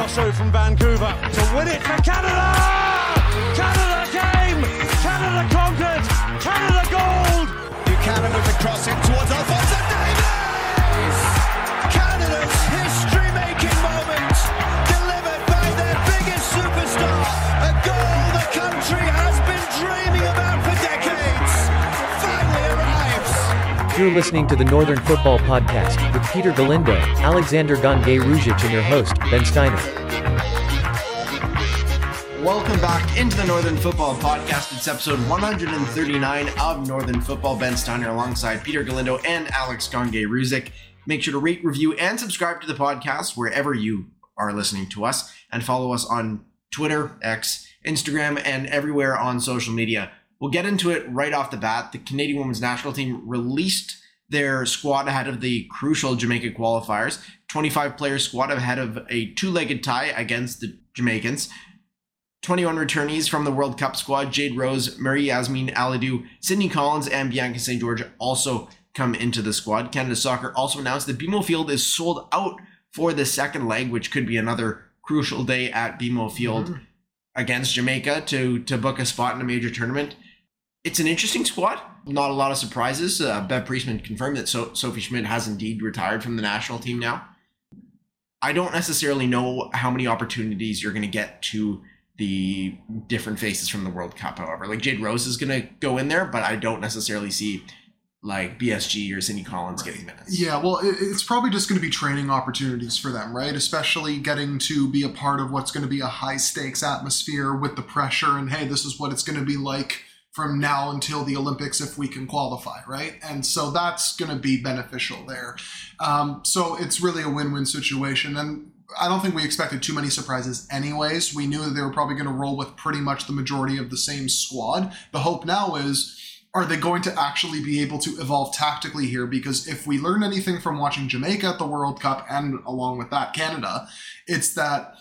lasso from Vancouver to win it for Canada! Canada came! Canada conquered! Canada gold! Buchanan with the cross in towards Alphonso Davies! Canada's history-making moment delivered by their biggest superstar. A goal the country has been dreaming about for decades. Finally arrives. You're listening to the Northern Football Podcast with Peter Galindo, Alexander Gongai-Ruzic, and your host, Ben Steiner. Welcome back into the Northern Football Podcast. It's episode 139 of Northern Football. Ben Steiner alongside Peter Galindo and Alex Gongai-Ruzic. Make sure to rate, review, and subscribe to the podcast wherever you are listening to us, and follow us on Twitter, X, Instagram, and everywhere on social media. We'll get into it right off the bat. The Canadian Women's National Team released their squad ahead of the crucial Jamaica qualifiers. 25-player squad ahead of a two-legged tie against the Jamaicans. 21 returnees from the World Cup squad. Jade Rose, Marie-Yasmin Aladou, Sydney Collins, and Bianca St. George also come into the squad. Canada Soccer also announced that BMO Field is sold out for the second leg, which could be another crucial day at BMO Field against Jamaica to book a spot in a major tournament. It's an interesting squad. Not a lot of surprises. Bev Priestman confirmed that Sophie Schmidt has indeed retired from the national team now. I don't necessarily know how many opportunities you're going to get to the different faces from the World Cup, however. Like, Jade Rose is going to go in there, but I don't necessarily see like BSG or Sydney Collins getting minutes. Yeah, well, it's probably just going to be training opportunities for them, right? Especially getting to be a part of what's going to be a high-stakes atmosphere with the pressure and, hey, this is what it's going to be like from now until the Olympics if we can qualify, right? And so that's going to be beneficial there. So it's really a win-win situation. And I don't think we expected too many surprises anyways. We knew that they were probably going to roll with pretty much the majority of the same squad. The hope now is, are they going to actually be able to evolve tactically here? Because if we learn anything from watching Jamaica at the World Cup, and along with that, Canada, it's that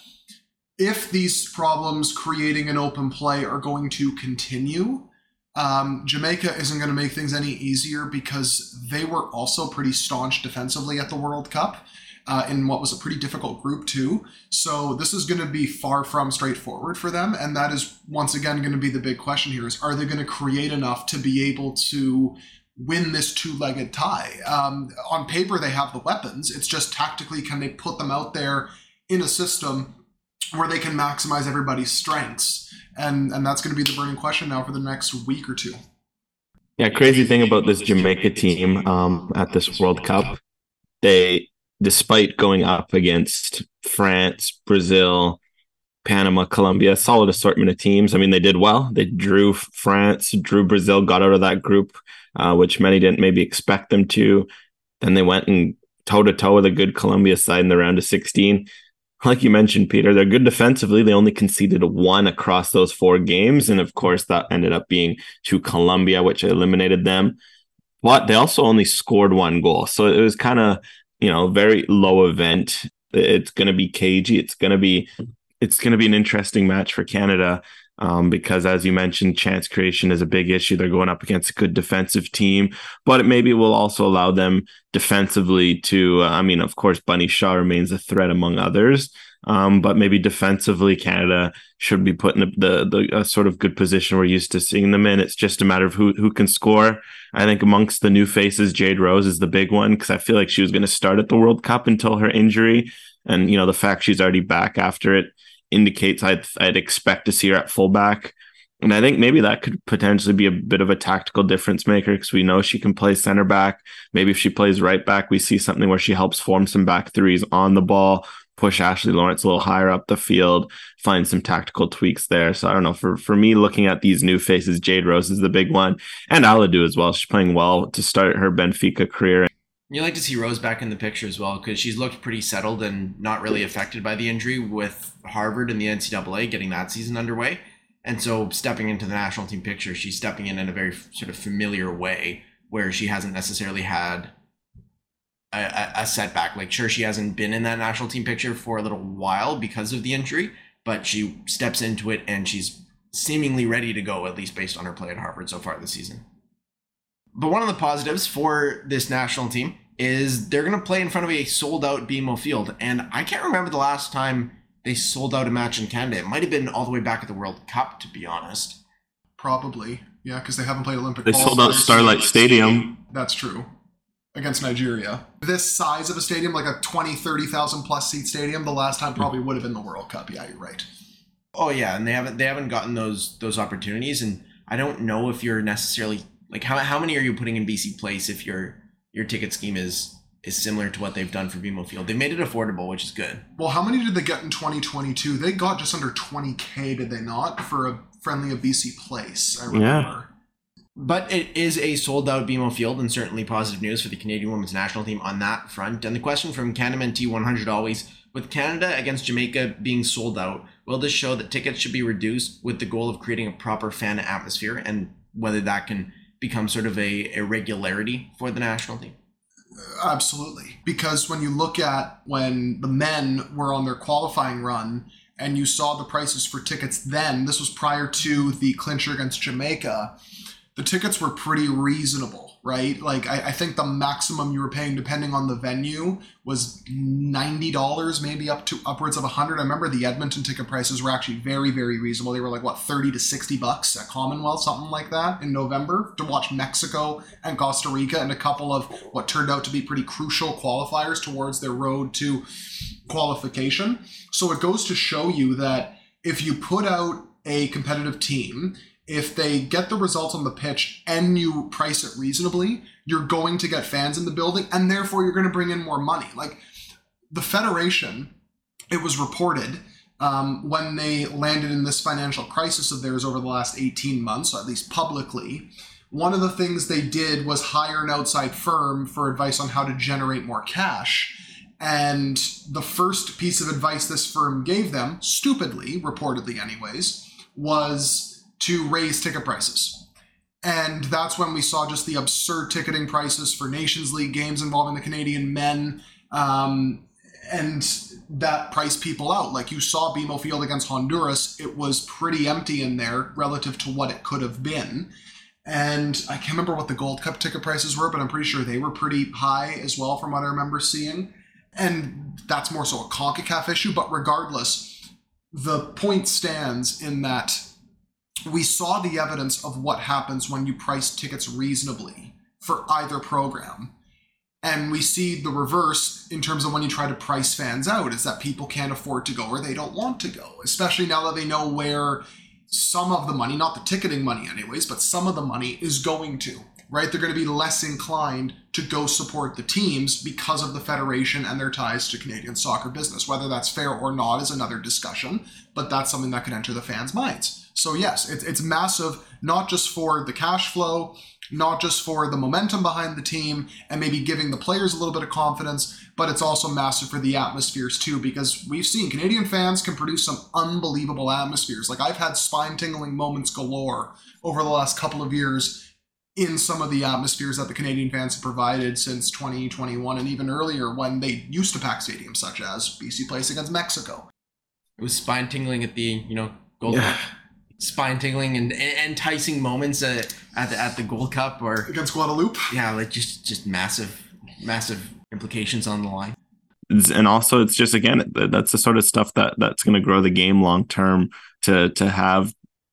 if these problems creating an open play are going to continue, Jamaica isn't going to make things any easier because they were also pretty staunch defensively at the World Cup. In what was a pretty difficult group too. So this is going to be far from straightforward for them. And that is once again going to be the big question here is, are they going to create enough to be able to win this two-legged tie? On paper, they have the weapons. It's just tactically, can they put them out there in a system where they can maximize everybody's strengths? And that's going to be the burning question now for the next week or two. Yeah, crazy thing about this Jamaica team at this World Cup, despite going up against France, Brazil, Panama, Colombia, solid assortment of teams. I mean, they did well. They drew France, drew Brazil, got out of that group, which many didn't maybe expect them to. Then they went and toe-to-toe with a good Colombia side in the round of 16. Like you mentioned, Peter, they're good defensively. They only conceded one across those 4 games. And of course, that ended up being to Colombia, which eliminated them. But they also only scored 1 goal. So it was kind of, very low event. It's going to be cagey. It's going to be an interesting match for Canada because, as you mentioned, chance creation is a big issue. They're going up against a good defensive team, but maybe it will also allow them defensively to, of course, Bunny Shaw remains a threat among others. But maybe defensively, Canada should be put in the sort of good position we're used to seeing them in. It's just a matter of who can score. I think amongst the new faces, Jade Rose is the big one because I feel like she was going to start at the World Cup until her injury. And, the fact she's already back after it indicates I'd expect to see her at fullback. And I think maybe that could potentially be a bit of a tactical difference maker because we know she can play center back. Maybe if she plays right back, we see something where she helps form some back threes on the ball, push Ashley Lawrence a little higher up the field, find some tactical tweaks there. So I don't know, for me, looking at these new faces, Jade Rose is the big one, and Aladou as well. She's playing well to start her Benfica career. You like to see Rose back in the picture as well because she's looked pretty settled and not really affected by the injury with Harvard and the NCAA getting that season underway. And so stepping into the national team picture, she's stepping in a very sort of familiar way where she hasn't necessarily had a setback. Like, sure, she hasn't been in that national team picture for a little while because of the injury, but she steps into it and she's seemingly ready to go, at least based on her play at Harvard so far this season. But one of the positives for this national team is they're going to play in front of a sold-out BMO Field. And I can't remember the last time they sold out a match in Canada. It might have been all the way back at the World Cup, to be honest. Probably, yeah, because they haven't played Olympic. They sold out Starlight Stadium. That's true. Against Nigeria. This size of a stadium, like a 20, 30,000 plus seat stadium, the last time probably would have been the World Cup. Yeah, you're right. Oh yeah, and they haven't gotten those opportunities, and I don't know if you're necessarily like how many are you putting in BC Place if your ticket scheme is similar to what they've done for BMO Field. They made it affordable, which is good. Well, how many did they get in 2022? They got just under 20K, did they not, for a friendly of BC Place, I remember. Yeah. But it is a sold-out BMO Field, and certainly positive news for the Canadian women's national team on that front. And the question from Candyman T100 always, with Canada against Jamaica being sold out, will this show that tickets should be reduced with the goal of creating a proper fan atmosphere, and whether that can become sort of a regularity for the national team? Absolutely. Because when you look at when the men were on their qualifying run and you saw the prices for tickets then, this was prior to the clincher against Jamaica, the tickets were pretty reasonable, right? Like I think the maximum you were paying, depending on the venue, was $90, maybe up to upwards of $100. I remember the Edmonton ticket prices were actually very, very reasonable. They were like, what, $30 to $60 at Commonwealth, something like that, in November to watch Mexico and Costa Rica and a couple of what turned out to be pretty crucial qualifiers towards their road to qualification. So it goes to show you that if you put out a competitive team, if they get the results on the pitch and you price it reasonably, you're going to get fans in the building, and therefore you're going to bring in more money. Like the Federation, it was reported when they landed in this financial crisis of theirs over the last 18 months, or at least publicly, one of the things they did was hire an outside firm for advice on how to generate more cash. And the first piece of advice this firm gave them, stupidly, reportedly anyways, was to raise ticket prices. And that's when we saw just the absurd ticketing prices for Nations League games involving the Canadian men, and that priced people out. Like you saw BMO Field against Honduras, it was pretty empty in there relative to what it could have been. And I can't remember what the Gold Cup ticket prices were, but I'm pretty sure they were pretty high as well from what I remember seeing. And that's more so a CONCACAF issue, but regardless, the point stands in that we saw the evidence of what happens when you price tickets reasonably for either program. And we see the reverse in terms of when you try to price fans out, is that people can't afford to go or they don't want to go, especially now that they know where some of the money, not the ticketing money anyways, but some of the money is going to, right? They're going to be less inclined to go support the teams because of the Federation and their ties to Canadian soccer business. Whether that's fair or not is another discussion, but that's something that could enter the fans' minds. So yes, it's massive, not just for the cash flow, not just for the momentum behind the team and maybe giving the players a little bit of confidence, but it's also massive for the atmospheres too, because we've seen Canadian fans can produce some unbelievable atmospheres. Like I've had spine-tingling moments galore over the last couple of years in some of the atmospheres that the Canadian fans have provided since 2021 and even earlier when they used to pack stadiums such as BC Place against Mexico. It was spine-tingling at the, Gold Cup. Spine-tingling and enticing moments at the Gold Cup or against Guadeloupe. Yeah, like just massive implications on the line. And also, it's just again, that's the sort of stuff that's going to grow the game long term to have,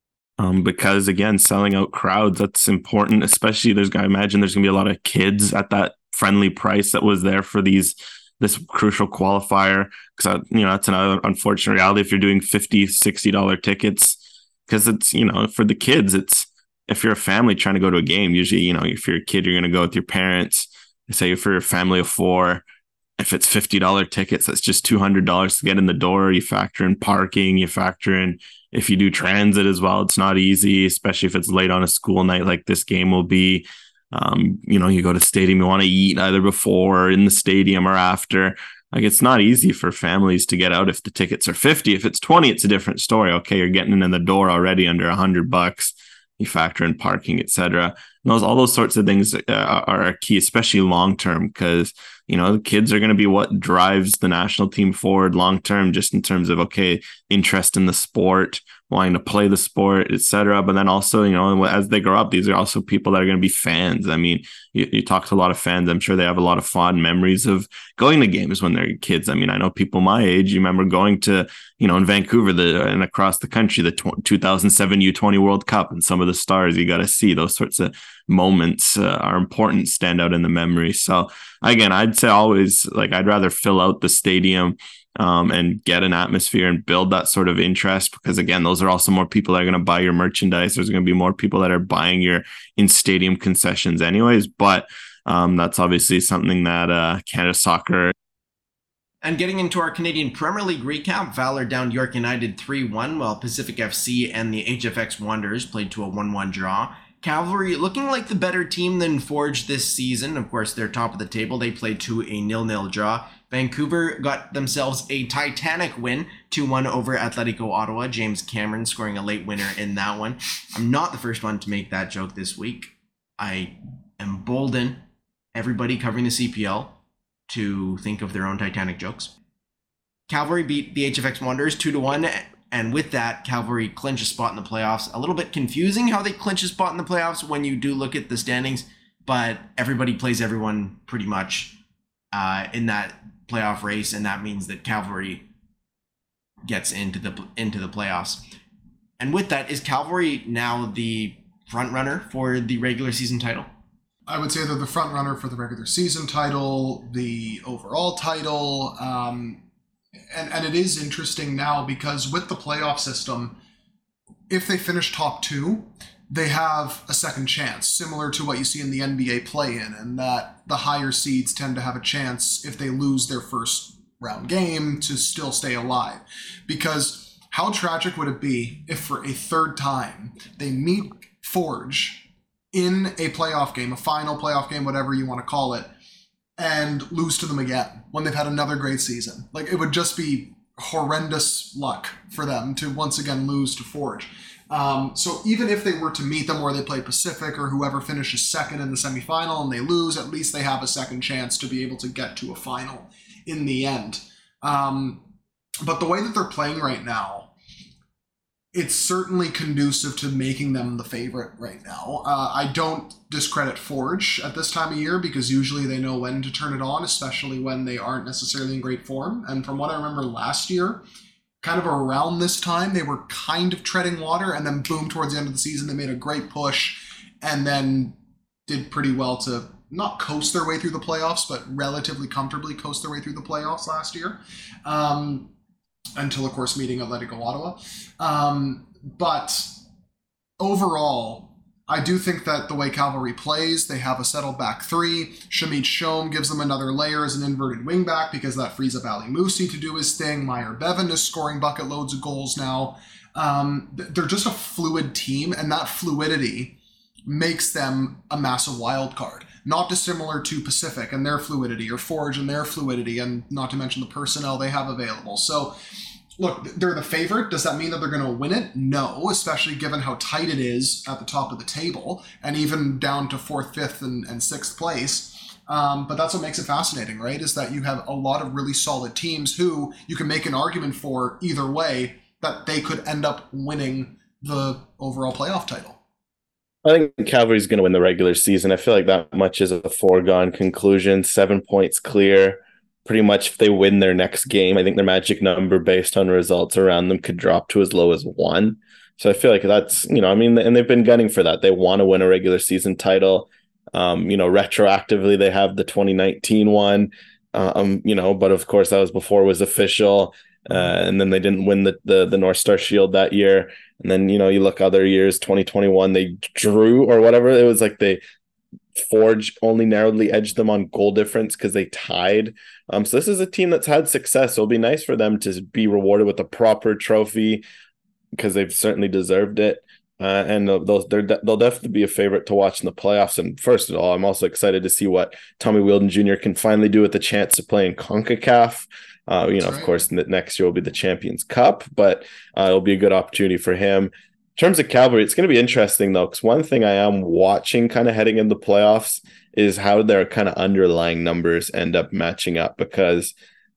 because again, selling out crowds, that's important. Especially I imagine there's going to be a lot of kids at that friendly price that was there for this crucial qualifier. Because that's another unfortunate reality if you're doing $50-$60 tickets. Because it's, for the kids, it's if you're a family trying to go to a game, usually, if you're a kid, you're going to go with your parents. Say if you're a family of four, if it's $50 tickets, that's just $200 to get in the door. You factor in parking, you factor in if you do transit as well. It's not easy, especially if it's late on a school night like this game will be. You go to stadium, you want to eat either before or in the stadium or after. Like it's not easy for families to get out if the tickets are $50. If it's $20, it's a different story. Okay, you're getting in the door already under $100. You factor in parking, etc. All those sorts of things are key, especially long term, because the kids are going to be what drives the national team forward long term, just in terms of interest in the sport, wanting to play the sport, etc. But then also, as they grow up, these are also people that are going to be fans. I mean, you talk to a lot of fans. I'm sure they have a lot of fond memories of going to games when they're kids. I mean, I know people my age, you remember going to, in Vancouver and across the country, the 2007 U20 World Cup, and some of the stars you got to see. Those sorts of moments are important, stand out in the memory. So again, I'd say always, I'd rather fill out the stadium and get an atmosphere and build that sort of interest, because again, those are also more people that are going to buy your merchandise. There's going to be more people that are buying your in-stadium concessions anyways, but that's obviously something that Canada Soccer. And getting into our Canadian Premier League recap, Valor downed York United 3-1, while Pacific FC and the HFX Wanderers played to a 1-1 draw. Cavalry looking like the better team than Forge this season. Of course, they're top of the table. They played to a 0-0 draw. Vancouver got themselves a titanic win, 2-1 over Atletico Ottawa. James Cameron scoring a late winner in that one. I'm not the first one to make that joke this week. I embolden everybody covering the CPL to think of their own titanic jokes. Cavalry beat the HFX Wanderers 2-1, and with that, Cavalry clinch a spot in the playoffs. A little bit confusing how they clinch a spot in the playoffs when you do look at the standings, but everybody plays everyone pretty much in that playoff race, and that means that Cavalry gets into the playoffs. And with that, is Cavalry now the front runner for the regular season title? I would say they're the front runner for the regular season title, the overall title, and it is interesting now because with the playoff system, if they finish top two, they have a second chance, similar to what you see in the NBA play-in, and that the higher seeds tend to have a chance if they lose their first round game to still stay alive. Because how tragic would it be if for a third time they meet Forge in a playoff game, a final playoff game, whatever you want to call it, and lose to them again when they've had another great season? It would just be horrendous luck for them to once again lose to Forge. So even if they were to meet them, or they play Pacific or whoever finishes second in the semifinal and they lose, at least they have a second chance to be able to get to a final in the end. But the way that they're playing right now, it's certainly conducive to making them the favorite right now. I don't discredit Forge at this time of year because usually they know when to turn it on, especially when they aren't necessarily in great form. And from what I remember last year, kind of around this time, they were kind of treading water, and then boom, towards the end of the season, they made a great push and then did pretty well to not coast their way through the playoffs, but relatively comfortably coast their way through the playoffs last year. Until, of course, meeting Atletico Ottawa. But overall, I do think that the way Cavalry plays, they have a settled back three. Shamit Shom gives them another layer as an inverted wingback because that frees up Ali Musi to do his thing. Meyer Bevan is scoring bucket loads of goals now. They're just a fluid team, and that fluidity makes them a massive wild card. Not dissimilar to Pacific and their fluidity, or Forge and their fluidity, and not to mention the personnel they have available. So, look, they're the favorite. Does that mean that they're going to win it? No, especially given how tight it is at the top of the table, and even down to 4th, 5th, and 6th place. But that's what makes it fascinating, right? Is that you have a lot of really solid teams who you can make an argument for either way that they could end up winning the overall playoff title. I think Cavalry's going to win the regular season. I feel like that much is a foregone conclusion. 7 points clear. Pretty much if they win their next game, I think their magic number based on results around them could drop to as low as 1. So I feel like that's, and they've been gunning for that. They want to win a regular season title. Retroactively, they have the 2019 one, but of course that was before it was official. And then they didn't win the North Star Shield that year. And then, you look other years, 2021, they drew or whatever. It was like Forge only narrowly edged them on goal difference because they tied. So this is a team that's had success. So it'll be nice for them to be rewarded with a proper trophy because they've certainly deserved it. And they'll definitely be a favorite to watch in the playoffs. And first of all, I'm also excited to see what Tommy Wheeldon Jr. can finally do with the chance to play in CONCACAF. Of course, next year will be the Champions Cup, but it'll be a good opportunity for him. In terms of Cavalry, it's going to be interesting, though, because one thing I am watching kind of heading into the playoffs is how their kind of underlying numbers end up matching up, because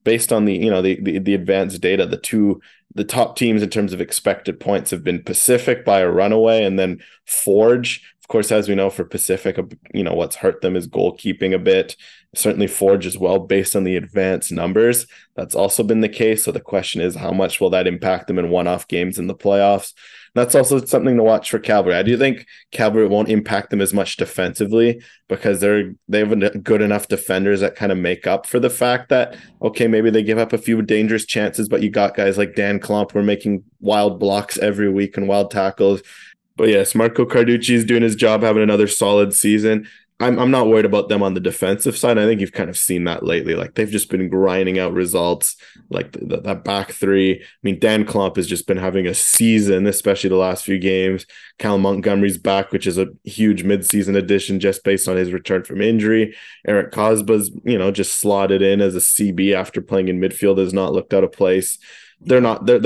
based on the advanced data, the top teams in terms of expected points have been Pacific by a runaway, and then Forge. Of course, as we know, for Pacific, what's hurt them is goalkeeping a bit. Certainly Forge as well, based on the advanced numbers. That's also been the case. So the question is, how much will that impact them in one-off games in the playoffs? That's also something to watch for Cavalry. I do think Cavalry won't impact them as much defensively because they have good enough defenders that kind of make up for the fact that, okay, maybe they give up a few dangerous chances, but you got guys like Dan Klomp who are making wild blocks every week and wild tackles. But yes, Marco Carducci is doing his job, having another solid season. I'm not worried about them on the defensive side. I think you've kind of seen that lately. Like, they've just been grinding out results, like that back three. I mean, Dan Klomp has just been having a season, especially the last few games. Cal Montgomery's back, which is a huge midseason addition just based on his return from injury. Eric Cosba's, just slotted in as a CB after playing in midfield, has not looked out of place. They're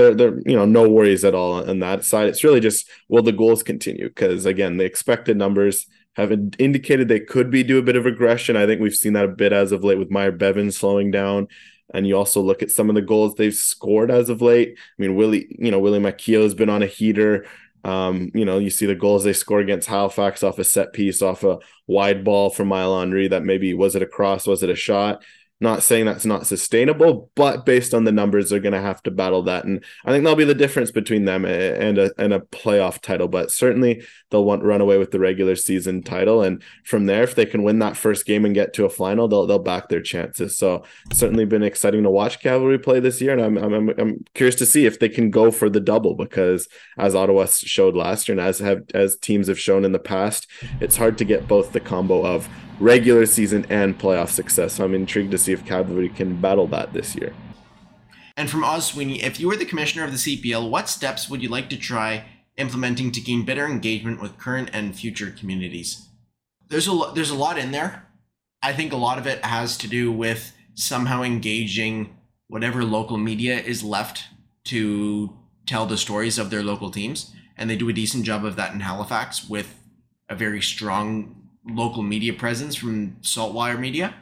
no worries at all on that side. It's really just, will the goals continue? Because again, the expected numbers have indicated they could do a bit of regression. I think we've seen that a bit as of late with Meyer Bevin slowing down. And you also look at some of the goals they've scored as of late. I mean, Willie Makio has been on a heater. You see the goals they score against Halifax off a set piece, off a wide ball from Mile Henry that maybe, was it a cross? Was it a shot? Not saying that's not sustainable, but based on the numbers, they're going to have to battle that. And I think that'll be the difference between them and a playoff title. But certainly they'll want to run away with the regular season title. And from there, if they can win that first game and get to a final, they'll back their chances. So certainly been exciting to watch Cavalry play this year. And I'm curious to see if they can go for the double, because as Ottawa showed last year and as teams have shown in the past, it's hard to get both the combo of regular season and playoff success. So I'm intrigued to see if Cavalry can battle that this year. And from Oz Sweeney, if you were the commissioner of the CPL, what steps would you like to try implementing to gain better engagement with current and future communities? There's a lot in there. I think a lot of it has to do with somehow engaging whatever local media is left to tell the stories of their local teams. And they do a decent job of that in Halifax with a very strong local media presence from Saltwire Media.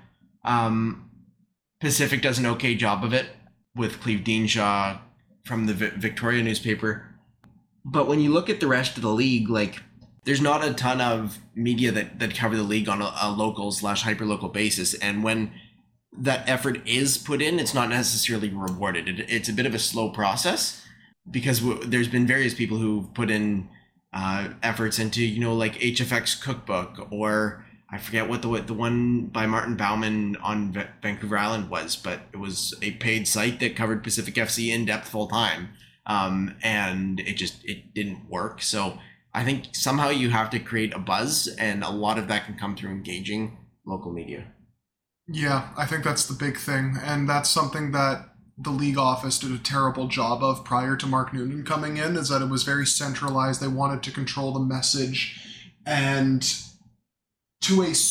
Pacific does an okay job of it with Cleve Deanshaw from the Victoria newspaper. But when you look at the rest of the league, like, there's not a ton of media that cover the league on a local/hyperlocal basis. And when that effort is put in, it's not necessarily rewarded. It's a bit of a slow process because there's been various people who've put in efforts into, like HFX Cookbook, or I forget what the one by Martin Bauman on Vancouver Island was, but it was a paid site that covered Pacific FC in depth full time. And it didn't work. So I think somehow you have to create a buzz, and a lot of that can come through engaging local media. Yeah, I think that's the big thing. And that's something that the league office did a terrible job of prior to Mark Noonan coming in, is that it was very centralized. They wanted to control the message. And to a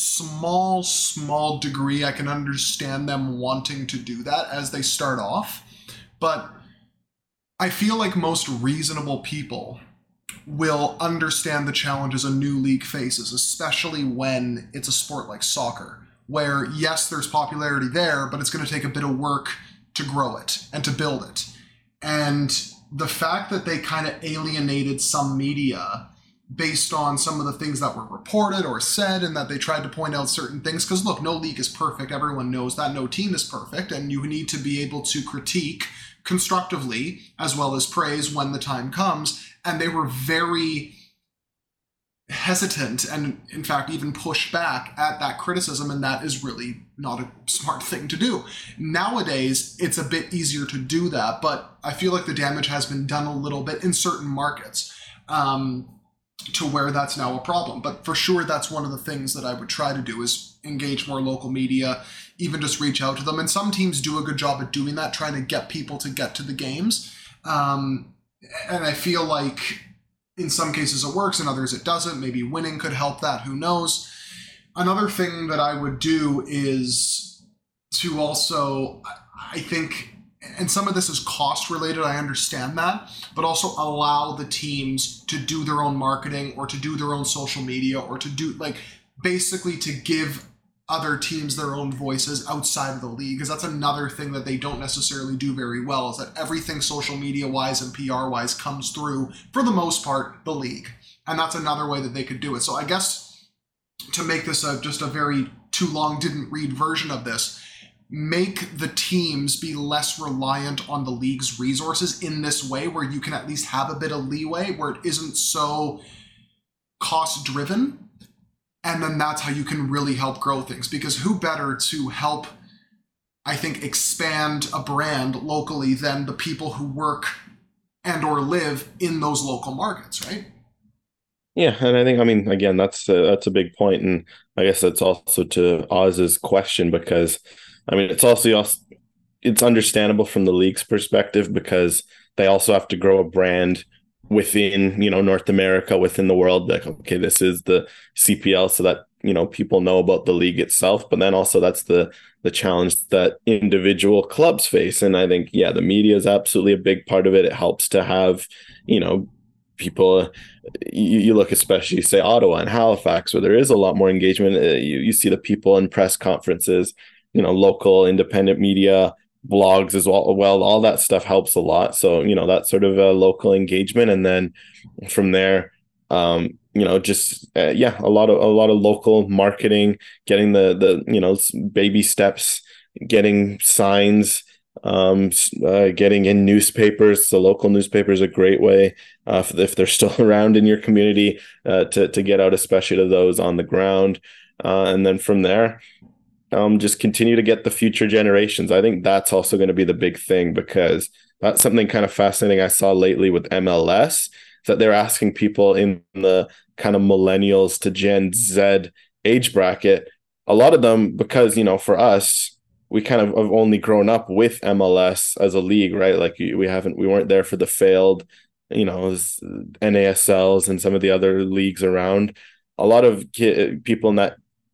small degree, I can understand them wanting to do that as they start off. But I feel like most reasonable people will understand the challenges a new league faces, especially when it's a sport like soccer, where yes, there's popularity there, but it's going to take a bit of work to grow it and to build it. And the fact that they kind of alienated some media based on some of the things that were reported or said, and that they tried to point out certain things, because look, no league is perfect. Everyone knows that. No team is perfect, and you need to be able to critique constructively as well as praise when the time comes. And they were very hesitant and in fact even push back at that criticism, and that is really not a smart thing to do. Nowadays it's a bit easier to do that, but I feel like the damage has been done a little bit in certain markets to where that's now a problem. But for sure, that's one of the things that I would try to do, is engage more local media, even just reach out to them. And some teams do a good job at doing that, trying to get people to get to the games. And I feel like in some cases it works, in others it doesn't. Maybe winning could help that, who knows. Another thing that I would do is to also, I think, and some of this is cost related, I understand that, but also allow the teams to do their own marketing or to do their own social media, or to do, like, basically to give other teams their own voices outside of the league, because that's another thing that they don't necessarily do very well, is that everything social media wise and PR wise comes through, for the most part, the league. And that's another way that they could do it. So I guess to make this just a very too long didn't read version of this, make the teams be less reliant on the league's resources in this way, where you can at least have a bit of leeway, where it isn't so cost driven. And then that's how you can really help grow things, because who better to help, I think, expand a brand locally than the people who work and or live in those local markets, right? Yeah, and I think, I mean, again, that's a big point, and I guess that's also to Oz's question, because I mean, it's understandable from the league's perspective, because they also have to grow a brand within, North America, within the world. Like, okay, this is the CPL, so that, people know about the league itself. But then also that's the challenge that individual clubs face. And I think, yeah, the media is absolutely a big part of it. It helps to have, people, you look, especially say Ottawa and Halifax, where there is a lot more engagement. You see the people in press conferences, local independent media, blogs as well. Well, all that stuff helps a lot. So, that sort of local engagement. And then from there, a lot of local marketing, getting the baby steps, getting signs, getting in newspapers. The local newspaper is a great way, if they're still around in your community, to get out, especially to those on the ground. And then from there, just continue to get the future generations. I think that's also going to be the big thing, because that's something kind of fascinating I saw lately with MLS, that they're asking people in the kind of millennials to Gen Z age bracket, a lot of them, because, for us, we kind of have only grown up with MLS as a league, right? Like we weren't there for the failed, NASLs and some of the other leagues around. A lot of people in that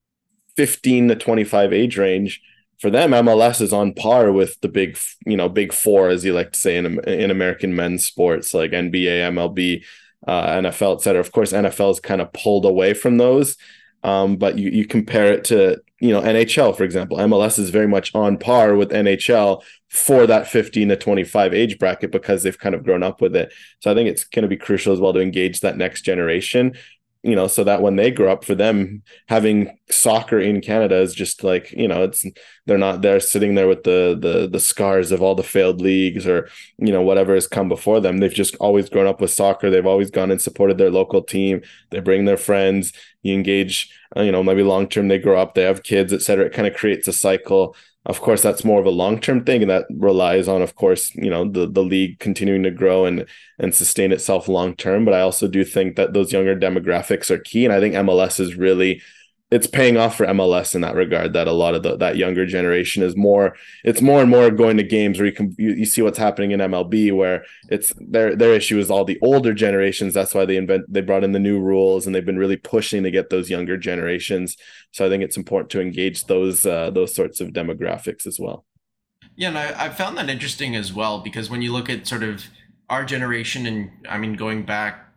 15 to 25 age range, for them, MLS is on par with the big four, as you like to say, in American men's sports, like NBA, MLB, NFL, et cetera. Of course, NFL is kind of pulled away from those. But you compare it to, NHL, for example. MLS is very much on par with NHL for that 15 to 25 age bracket, because they've kind of grown up with it. So I think it's going to be crucial as well to engage that next generation, so that when they grow up, for them, having soccer in Canada is just like, they're not there sitting there with the scars of all the failed leagues or, whatever has come before them. They've just always grown up with soccer. They've always gone and supported their local team. They bring their friends, you engage, maybe long-term, they grow up, they have kids, et cetera. It kind of creates a cycle. Of course, that's more of a long-term thing, and that relies on, of course, the league continuing to grow and sustain itself long-term. But I also do think that those younger demographics are key, and I think MLS is really, it's paying off for MLS in that regard, that a lot of that younger generation is more and more going to games where you see what's happening in MLB, where it's their issue is all the older generations. That's why they brought in the new rules, and they've been really pushing to get those younger generations. So I think it's important to engage those sorts of demographics as well. Yeah, and I found that interesting as well, because when you look at sort of our generation, and I mean going back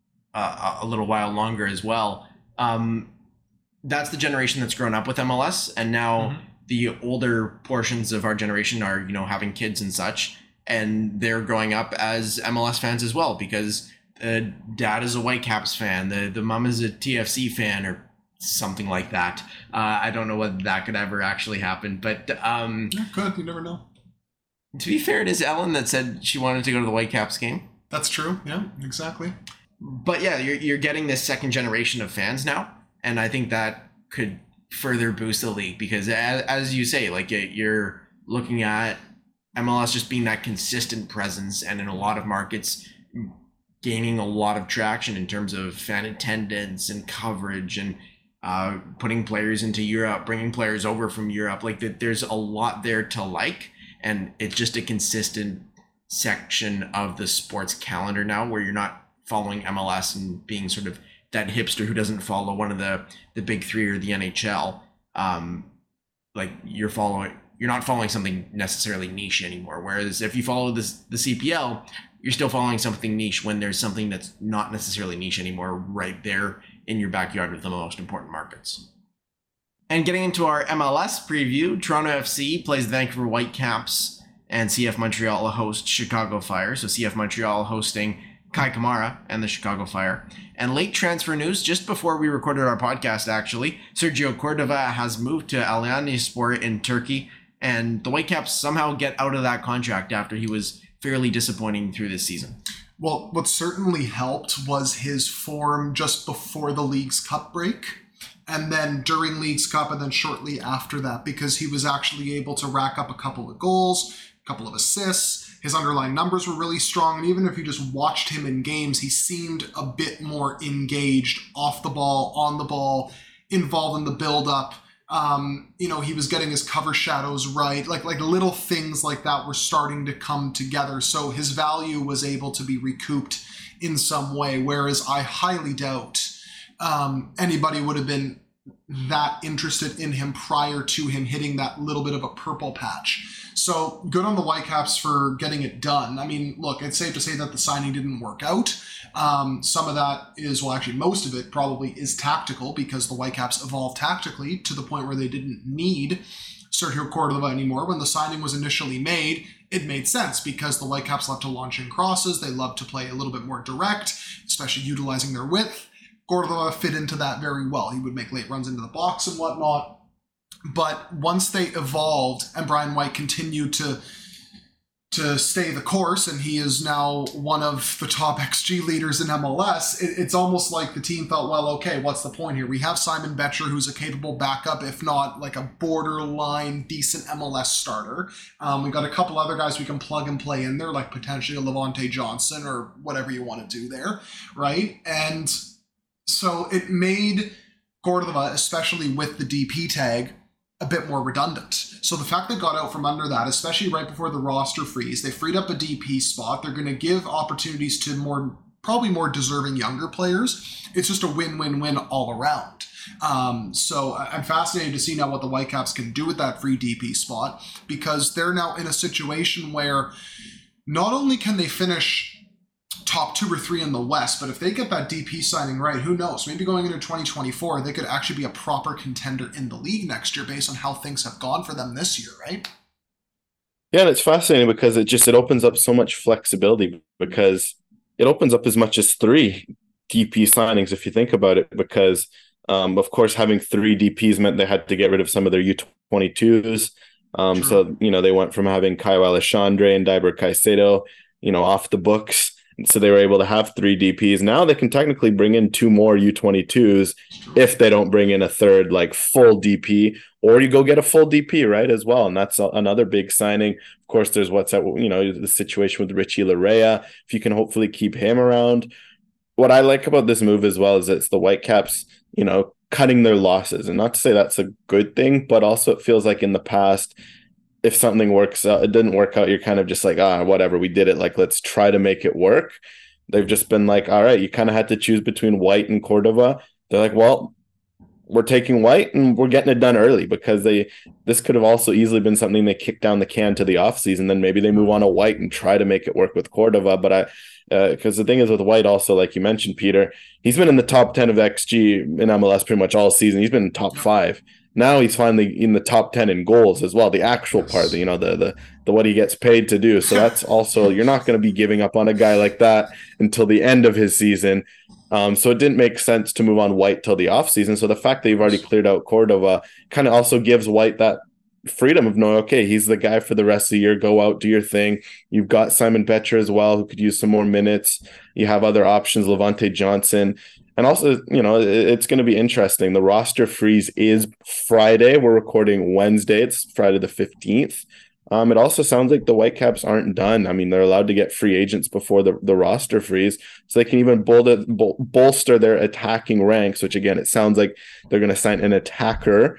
a little while longer as well, that's the generation that's grown up with MLS, and now the older portions of our generation are, having kids and such, and they're growing up as MLS fans as well, because the dad is a Whitecaps fan, the mom is a TFC fan, or something like that. I don't know whether that could ever actually happen, but It could, you never know. To be fair, it is Ellen that said she wanted to go to the Whitecaps game. That's true. Yeah, exactly. But yeah, you're getting this second generation of fans now. And I think that could further boost the league, because as you say, like, you're looking at MLS just being that consistent presence, and in a lot of markets gaining a lot of traction in terms of fan attendance and coverage, and putting players into Europe, bringing players over from Europe. Like, there's a lot there to like, and it's just a consistent section of the sports calendar now, where you're not following MLS and being sort of that hipster who doesn't follow one of the big three or the NHL. Like, you're not following something necessarily niche anymore. Whereas if you follow the CPL, you're still following something niche when there's something that's not necessarily niche anymore right there in your backyard with the most important markets. And getting into our MLS preview, Toronto FC plays the Vancouver Whitecaps and CF Montreal host Chicago Fire. So CF Montreal hosting Kai Kamara and the Chicago Fire. And late transfer news, just before we recorded our podcast actually, Sergio Cordova has moved to Alanyaspor in Turkey, and the Whitecaps somehow get out of that contract after he was fairly disappointing through this season. Well, what certainly helped was his form just before the Leagues Cup break, and then during Leagues Cup, and then shortly after that, because he was actually able to rack up a couple of goals, a couple of assists. His underlying numbers were really strong, and even if you just watched him in games, he seemed a bit more engaged off the ball, on the ball, involved in the build-up. He was getting his cover shadows right, like little things like that were starting to come together. So his value was able to be recouped in some way, whereas I highly doubt anybody would have been that interested in him prior to him hitting that little bit of a purple patch. So good on the Whitecaps for getting it done. I mean, look, it's safe to say that the signing didn't work out. Some of that is, well, actually most of it probably is tactical, because the Whitecaps evolved tactically to the point where they didn't need Sergio Cordova anymore. When the signing was initially made, it made sense because the Whitecaps love to launch in crosses. They love to play a little bit more direct, especially utilizing their width. Cordova fit into that very well. He would make late runs into the box and whatnot. But once they evolved and Brian White continued to stay the course, and he is now one of the top XG leaders in MLS, it's almost like the team felt, well, okay, what's the point here? We have Simon Betcher, who's a capable backup, if not like a borderline decent MLS starter. We've got a couple other guys we can plug and play in there, like potentially a Levante Johnson or whatever you want to do there, right? And so it made Cordova, especially with the DP tag, a bit more redundant. So the fact they got out from under that, especially right before the roster freeze, they freed up a DP spot. They're going to give opportunities to probably more deserving younger players. It's just a win-win-win all around. So I'm fascinated to see now what the Whitecaps can do with that free DP spot, because they're now in a situation where not only can they finish top 2 or 3 in the West, but if they get that DP signing right, who knows? Maybe going into 2024, they could actually be a proper contender in the league next year based on how things have gone for them this year, right? Yeah, and it's fascinating because it opens up so much flexibility, because it opens up as much as 3 DP signings if you think about it, because of course having 3 DPs meant they had to get rid of some of their U22s. So, they went from having Caio Alexandre and Diber Caicedo, off the books. So they were able to have 3 DPs. Now they can technically bring in 2 more U22s if they don't bring in a third, like, full DP, or you go get a full DP, right, as well. And that's another big signing. Of course, there's the situation with Richie Larea. If you can hopefully keep him around. What I like about this move as well is it's the Whitecaps, cutting their losses. And not to say that's a good thing, but also it feels like in the past, if something works out, it didn't work out, you're kind of just like, whatever, we did it. Like, let's try to make it work. They've just been like, all right, you kind of had to choose between White and Cordova. They're like, well, we're taking White and we're getting it done early, because this could have also easily been something they kick down the can to the offseason. Then maybe they move on to White and try to make it work with Cordova. But because the thing is with White also, like you mentioned, Peter, he's been in the top 10 of XG in MLS pretty much all season. He's been in top 5. Now he's finally in the top 10 in goals as well. The actual part, the what he gets paid to do. So that's also, you're not going to be giving up on a guy like that until the end of his season. So it didn't make sense to move on White till the offseason. So the fact that you've already cleared out Cordova kind of also gives White that freedom of knowing, okay, he's the guy for the rest of the year. Go out, do your thing. You've got Simon Betcher as well, who could use some more minutes. You have other options, Levante Johnson. And also, it's going to be interesting. The roster freeze is Friday. We're recording Wednesday. It's Friday the 15th. It also sounds like the Whitecaps aren't done. I mean, they're allowed to get free agents before the roster freeze, so they can even bolster their attacking ranks, which, again, it sounds like they're going to sign an attacker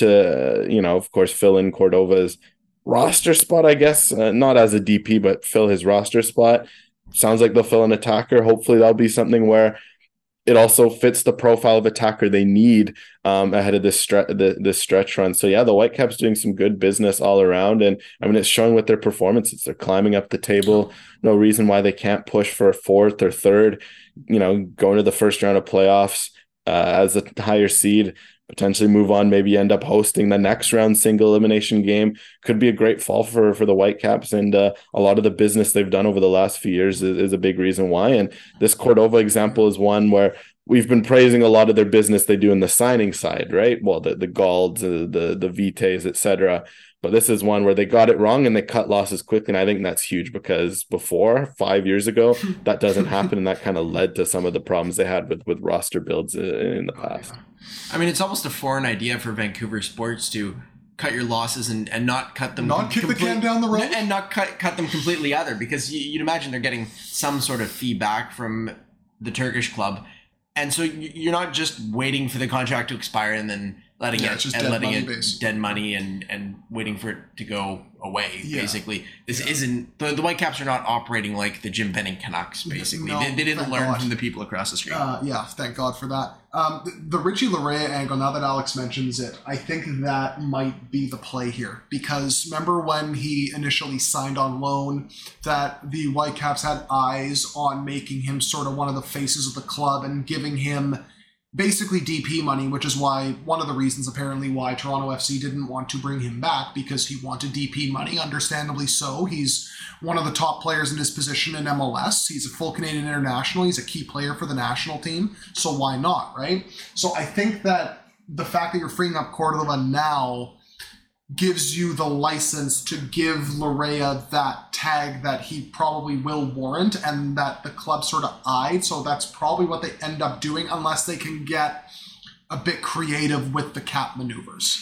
to, of course, fill in Cordova's roster spot, I guess. Not as a DP, but fill his roster spot. Sounds like they'll fill an attacker. Hopefully that'll be something where it also fits the profile of attacker they need ahead of this stretch run. So, yeah, the Whitecaps doing some good business all around. And, I mean, it's showing with their performances. They're climbing up the table. No reason why they can't push for a 4th or 3rd, going to the first round of playoffs as a higher seed. potentially move on, maybe end up hosting the next round single elimination game. Could be a great fall for the Whitecaps, and a lot of the business they've done over the last few years is a big reason why. And this Cordova example is one where we've been praising a lot of their business they do in the signing side, right? Well, the Gaulds, the Vites, etc. But this is one where they got it wrong and they cut losses quickly. And I think that's huge because before, 5 years ago, that doesn't happen. And that kind of led to some of the problems they had with roster builds in the past. I mean, it's almost a foreign idea for Vancouver sports to cut your losses and not cut them. Not kick the can down the road? And not cut them completely either, because you'd imagine they're getting some sort of feedback from the Turkish club. And so you're not just waiting for the contract to expire and then letting dead money and waiting for it to go away. Basically, this isn't the Whitecaps are not operating like the Jim Benning Canucks. Basically, No, they didn't learn God. from the people across the street. Thank God for that. The Richie Laryea angle, now that Alex mentions it, I think that might be the play here. Because remember when he initially signed on loan, that the Whitecaps had eyes on making him sort of one of the faces of the club and giving him basically DP money, which is why one of the reasons apparently why Toronto FC didn't want to bring him back, because he wanted DP money, understandably so. He's one of the top players in his position in MLS. He's a full Canadian international. He's a key player for the national team. So why not, right? So I think that the fact that you're freeing up Cordova now gives you the license to give Laryea that tag that he probably will warrant and that the club sort of eyed. So that's probably what they end up doing, unless they can get a bit creative with the cap maneuvers.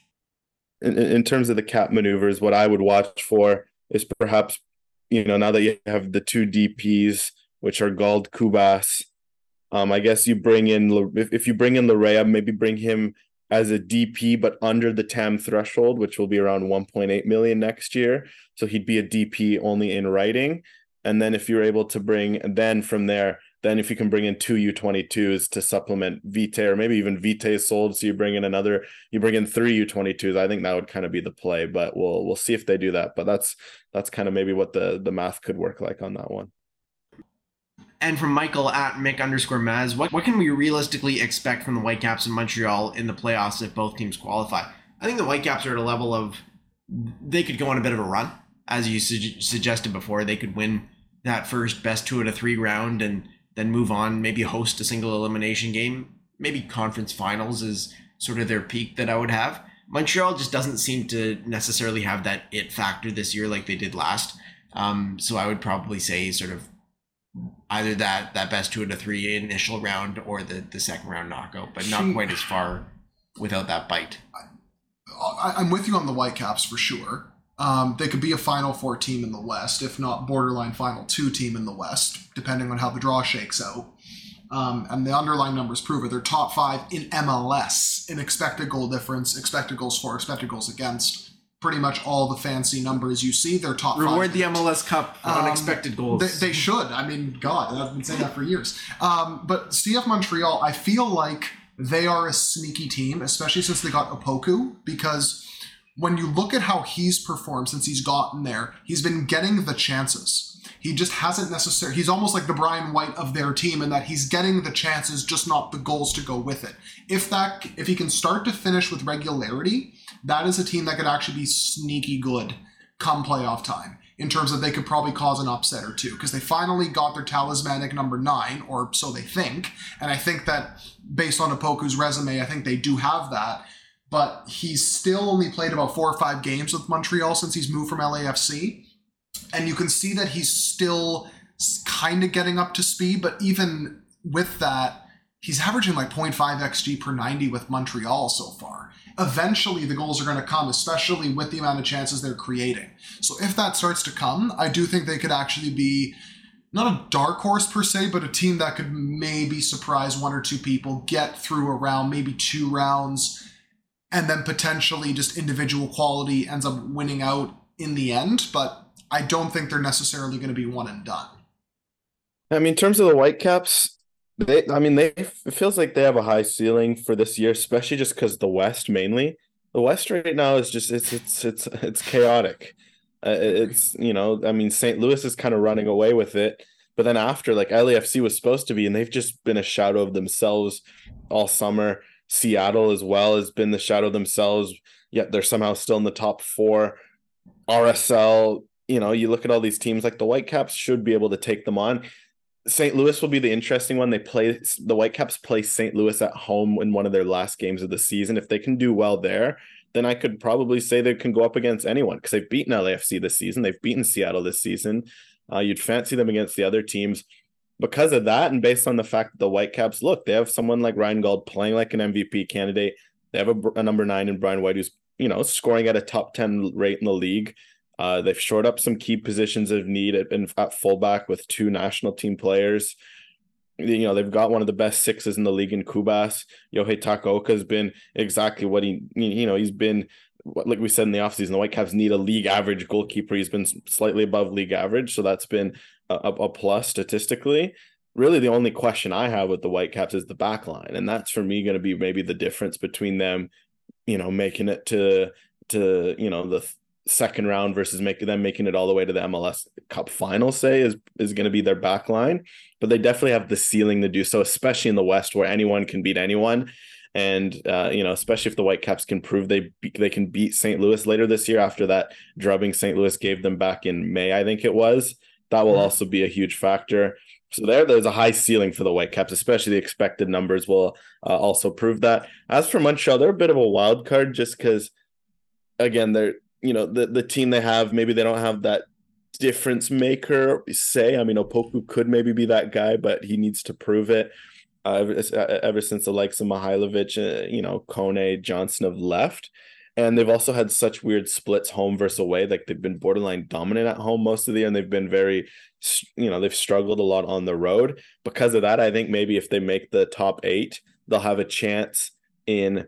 In terms of the cap maneuvers, what I would watch for is perhaps, now that you have the two DPs, which are Gauld, Kubas, I guess you bring in, if you bring in Laryea, maybe bring him as a DP, but under the TAM threshold, which will be around 1.8 million next year. So he'd be a DP only in writing. And then if you're able to from there, if you can bring in two U22s to supplement Vite, or maybe even Vite is sold, so you bring in three U22s, I think that would kind of be the play, but we'll see if they do that. But that's kind of maybe what the math could work like on that one. And from Michael at Mick_Maz, what can we realistically expect from the Whitecaps in Montreal in the playoffs if both teams qualify? I think the Whitecaps are at a level of, they could go on a bit of a run. As you suggested before, they could win that first best 2 out of 3 round and then move on, maybe host a single elimination game. Maybe conference finals is sort of their peak that I would have. Montreal just doesn't seem to necessarily have that it factor this year like they did last. So I would probably say sort of either that best 2 out of 3 initial round or the second round knockout, but not quite as far without that bite. I'm with you on the Whitecaps for sure. They could be a Final Four team in the West, if not borderline Final 2 team in the West, depending on how the draw shakes out. And the underlying numbers prove it. They're top 5 in MLS in expected goal difference, expected goals for, expected goals against. Pretty much all the fancy numbers you see, they're top 5. Reward the MLS Cup for unexpected goals. They should. I mean, God, I've been saying that for years. But CF Montreal, I feel like they are a sneaky team, especially since they got Opoku, because when you look at how he's performed since he's gotten there, he's been getting the chances. He just hasn't necessarily, he's almost like the Brian White of their team in that he's getting the chances, just not the goals to go with it. If he can start to finish with regularity, that is a team that could actually be sneaky good come playoff time, in terms of they could probably cause an upset or two, because they finally got their talismanic number 9, or so they think. And I think that based on Opoku's resume, I think they do have that. But he's still only played about 4 or 5 games with Montreal since he's moved from LAFC. And you can see that he's still kind of getting up to speed, but even with that, he's averaging like 0.5 XG per 90 with Montreal so far. Eventually, the goals are going to come, especially with the amount of chances they're creating. So if that starts to come, I do think they could actually be not a dark horse per se, but a team that could maybe surprise 1 or 2 people, get through a round, maybe 2 rounds, and then potentially just individual quality ends up winning out in the end. But I don't think they're necessarily going to be one and done. I mean, in terms of the Whitecaps, it feels like they have a high ceiling for this year, especially just because the West mainly. The West right now is just it's chaotic. St. Louis is kind of running away with it, but then after, like, LAFC was supposed to be, and they've just been a shadow of themselves all summer. Seattle as well has been the shadow themselves, yet they're somehow still in the top 4. RSL, you look at all these teams, like the Whitecaps should be able to take them on. St. Louis will be the interesting one. The Whitecaps play St. Louis at home in one of their last games of the season. If they can do well there, then I could probably say they can go up against anyone, because they've beaten LAFC this season. They've beaten Seattle this season. You'd fancy them against the other teams because of that. And based on the fact that the Whitecaps, look, they have someone like Reingold playing like an MVP candidate. They have a number 9 in Brian White, who's, scoring at a top 10 rate in the league. They've shored up some key positions of need at fullback with 2 national team players. They've got one of the best 6s in the league in Kubas. Yohei Takaoka has been exactly what he's been. Like we said in the offseason, the Whitecaps need a league average goalkeeper. He's been slightly above league average, so that's been a plus statistically. Really, the only question I have with the Whitecaps is the back line, and that's for me going to be maybe the difference between them, making it to the second round versus making it all the way to the MLS Cup final, say, is going to be their back line. But they definitely have the ceiling to do so, especially in the West, where anyone can beat anyone. And, especially if the Whitecaps can prove they can beat St. Louis later this year after that drubbing St. Louis gave them back in May, I think it was. That will also be a huge factor. So there's a high ceiling for the Whitecaps, especially the expected numbers will also prove that. As for Montreal, they're a bit of a wild card just because, again, they're, the team they have, maybe they don't have that difference maker, say. I mean, Opoku could maybe be that guy, but he needs to prove it. Ever since the likes of Mihailovic, Kone, Johnson have left. And they've also had such weird splits home versus away. Like, they've been borderline dominant at home most of the year, and they've been very, they've struggled a lot on the road. Because of that, I think maybe if they make the top 8, they'll have a chance in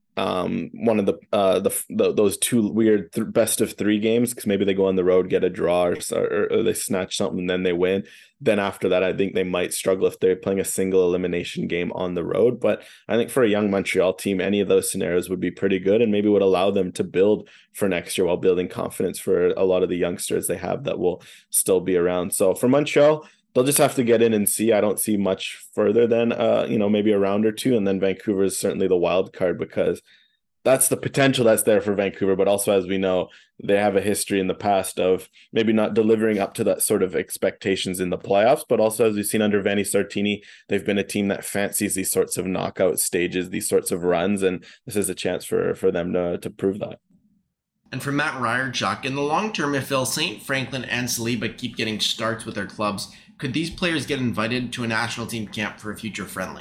one of those 2 weird best of 3 games, because maybe they go on the road, get a draw, or they snatch something and then they win. Then after that, I think they might struggle if they're playing a single elimination game on the road. But I think for a young Montreal team, any of those scenarios would be pretty good and maybe would allow them to build for next year while building confidence for a lot of the youngsters they have that will still be around. So for Montreal, they'll just have to get in and see. I don't see much further than, maybe a round or 2. And then Vancouver is certainly the wild card, because that's the potential that's there for Vancouver. But also, as we know, they have a history in the past of maybe not delivering up to that sort of expectations in the playoffs. But also, as we've seen under Vanni Sartini, they've been a team that fancies these sorts of knockout stages, these sorts of runs. And this is a chance for them to prove that. And from Matt Ryerchuk, in the long term, if St. Franklin and Saliba keep getting starts with their clubs, could these players get invited to a national team camp for a future friendly?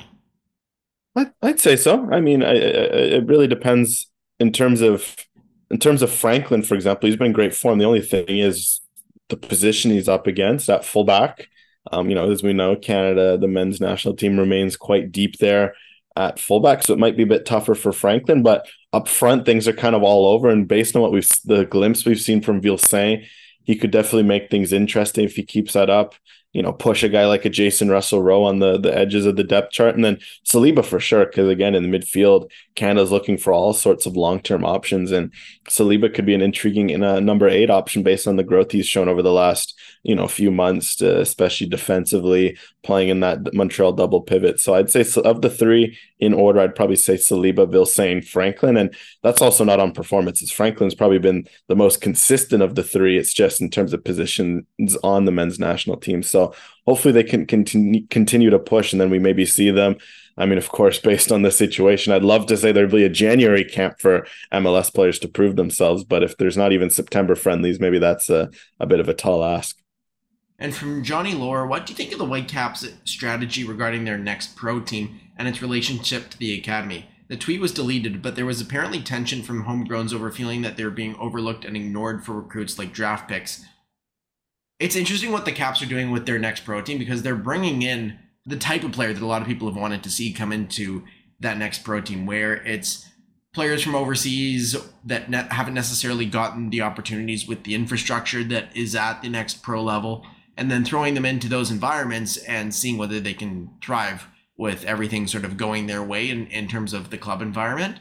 I'd say so. I mean, it really depends in terms of Franklin, for example. He's been in great form. The only thing is the position he's up against at fullback. As we know, Canada, the men's national team remains quite deep there at fullback, so it might be a bit tougher for Franklin. But up front, things are kind of all over. And based on the glimpse we've seen from Vilsaint, he could definitely make things interesting if he keeps that up. Push a guy like a Jason Russell-Rowe on the edges of the depth chart. And then Saliba for sure, because again, in the midfield, Canada's looking for all sorts of long-term options. And Saliba could be an intriguing number 8 option based on the growth he's shown over the last, few months, especially defensively, playing in that Montreal double pivot. So I'd say of the 3 in order, I'd probably say Saliba, Vilsaint, Franklin. And that's also not on performances. Franklin's probably been the most consistent of the 3. It's just in terms of positions on the men's national team. So hopefully they can continue to push, and then we maybe see them. I mean, of course, based on the situation, I'd love to say there'd be a January camp for MLS players to prove themselves. But if there's not even September friendlies, maybe that's a bit of a tall ask. And from Johnny Lohr, what do you think of the Whitecaps' strategy regarding their next pro team and its relationship to the academy? The tweet was deleted, but there was apparently tension from homegrowns over feeling that they were being overlooked and ignored for recruits like draft picks. It's interesting what the Caps are doing with their next pro team, because they're bringing in the type of player that a lot of people have wanted to see come into that next pro team, where it's players from overseas that haven't necessarily gotten the opportunities with the infrastructure that is at the next pro level, and then throwing them into those environments and seeing whether they can thrive with everything sort of going their way in terms of the club environment.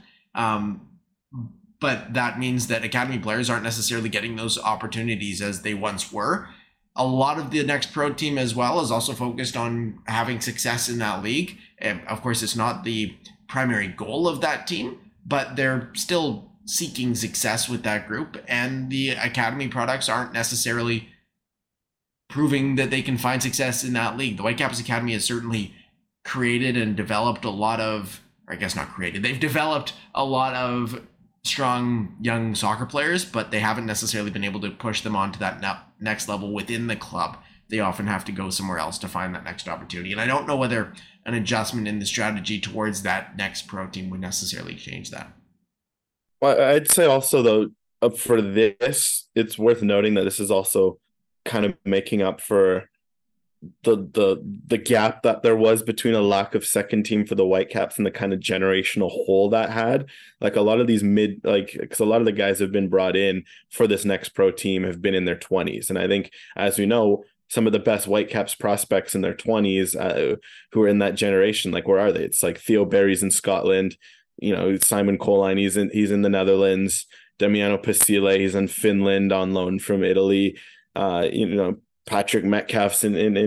But that means that academy players aren't necessarily getting those opportunities as they once were. A lot of the next pro team as well is also focused on having success in that league. And of course, it's not the primary goal of that team, but they're still seeking success with that group, and the academy products aren't necessarily proving that they can find success in that league. The Whitecaps Academy has certainly created and developed a lot of, or I guess not created, they've developed a lot of strong young soccer players, but they haven't necessarily been able to push them on to that next level within the club. They often have to go somewhere else to find that next opportunity. And I don't know whether an adjustment in the strategy towards that next pro team would necessarily change that. Well, I'd say also, though, for this, it's worth noting that this is also kind of making up for the gap that there was between a lack of second team for the Whitecaps and the kind of generational hole that had. Like a lot of these because a lot of the guys have been brought in for this next pro team have been in their 20s. And I think, as we know, some of the best Whitecaps prospects in their 20s who are in that generation, like where are they? It's like Theo Berry's in Scotland, Simon Colline, he's in the Netherlands, Damiano Pasile, he's in Finland on loan from Italy, Patrick Metcalf's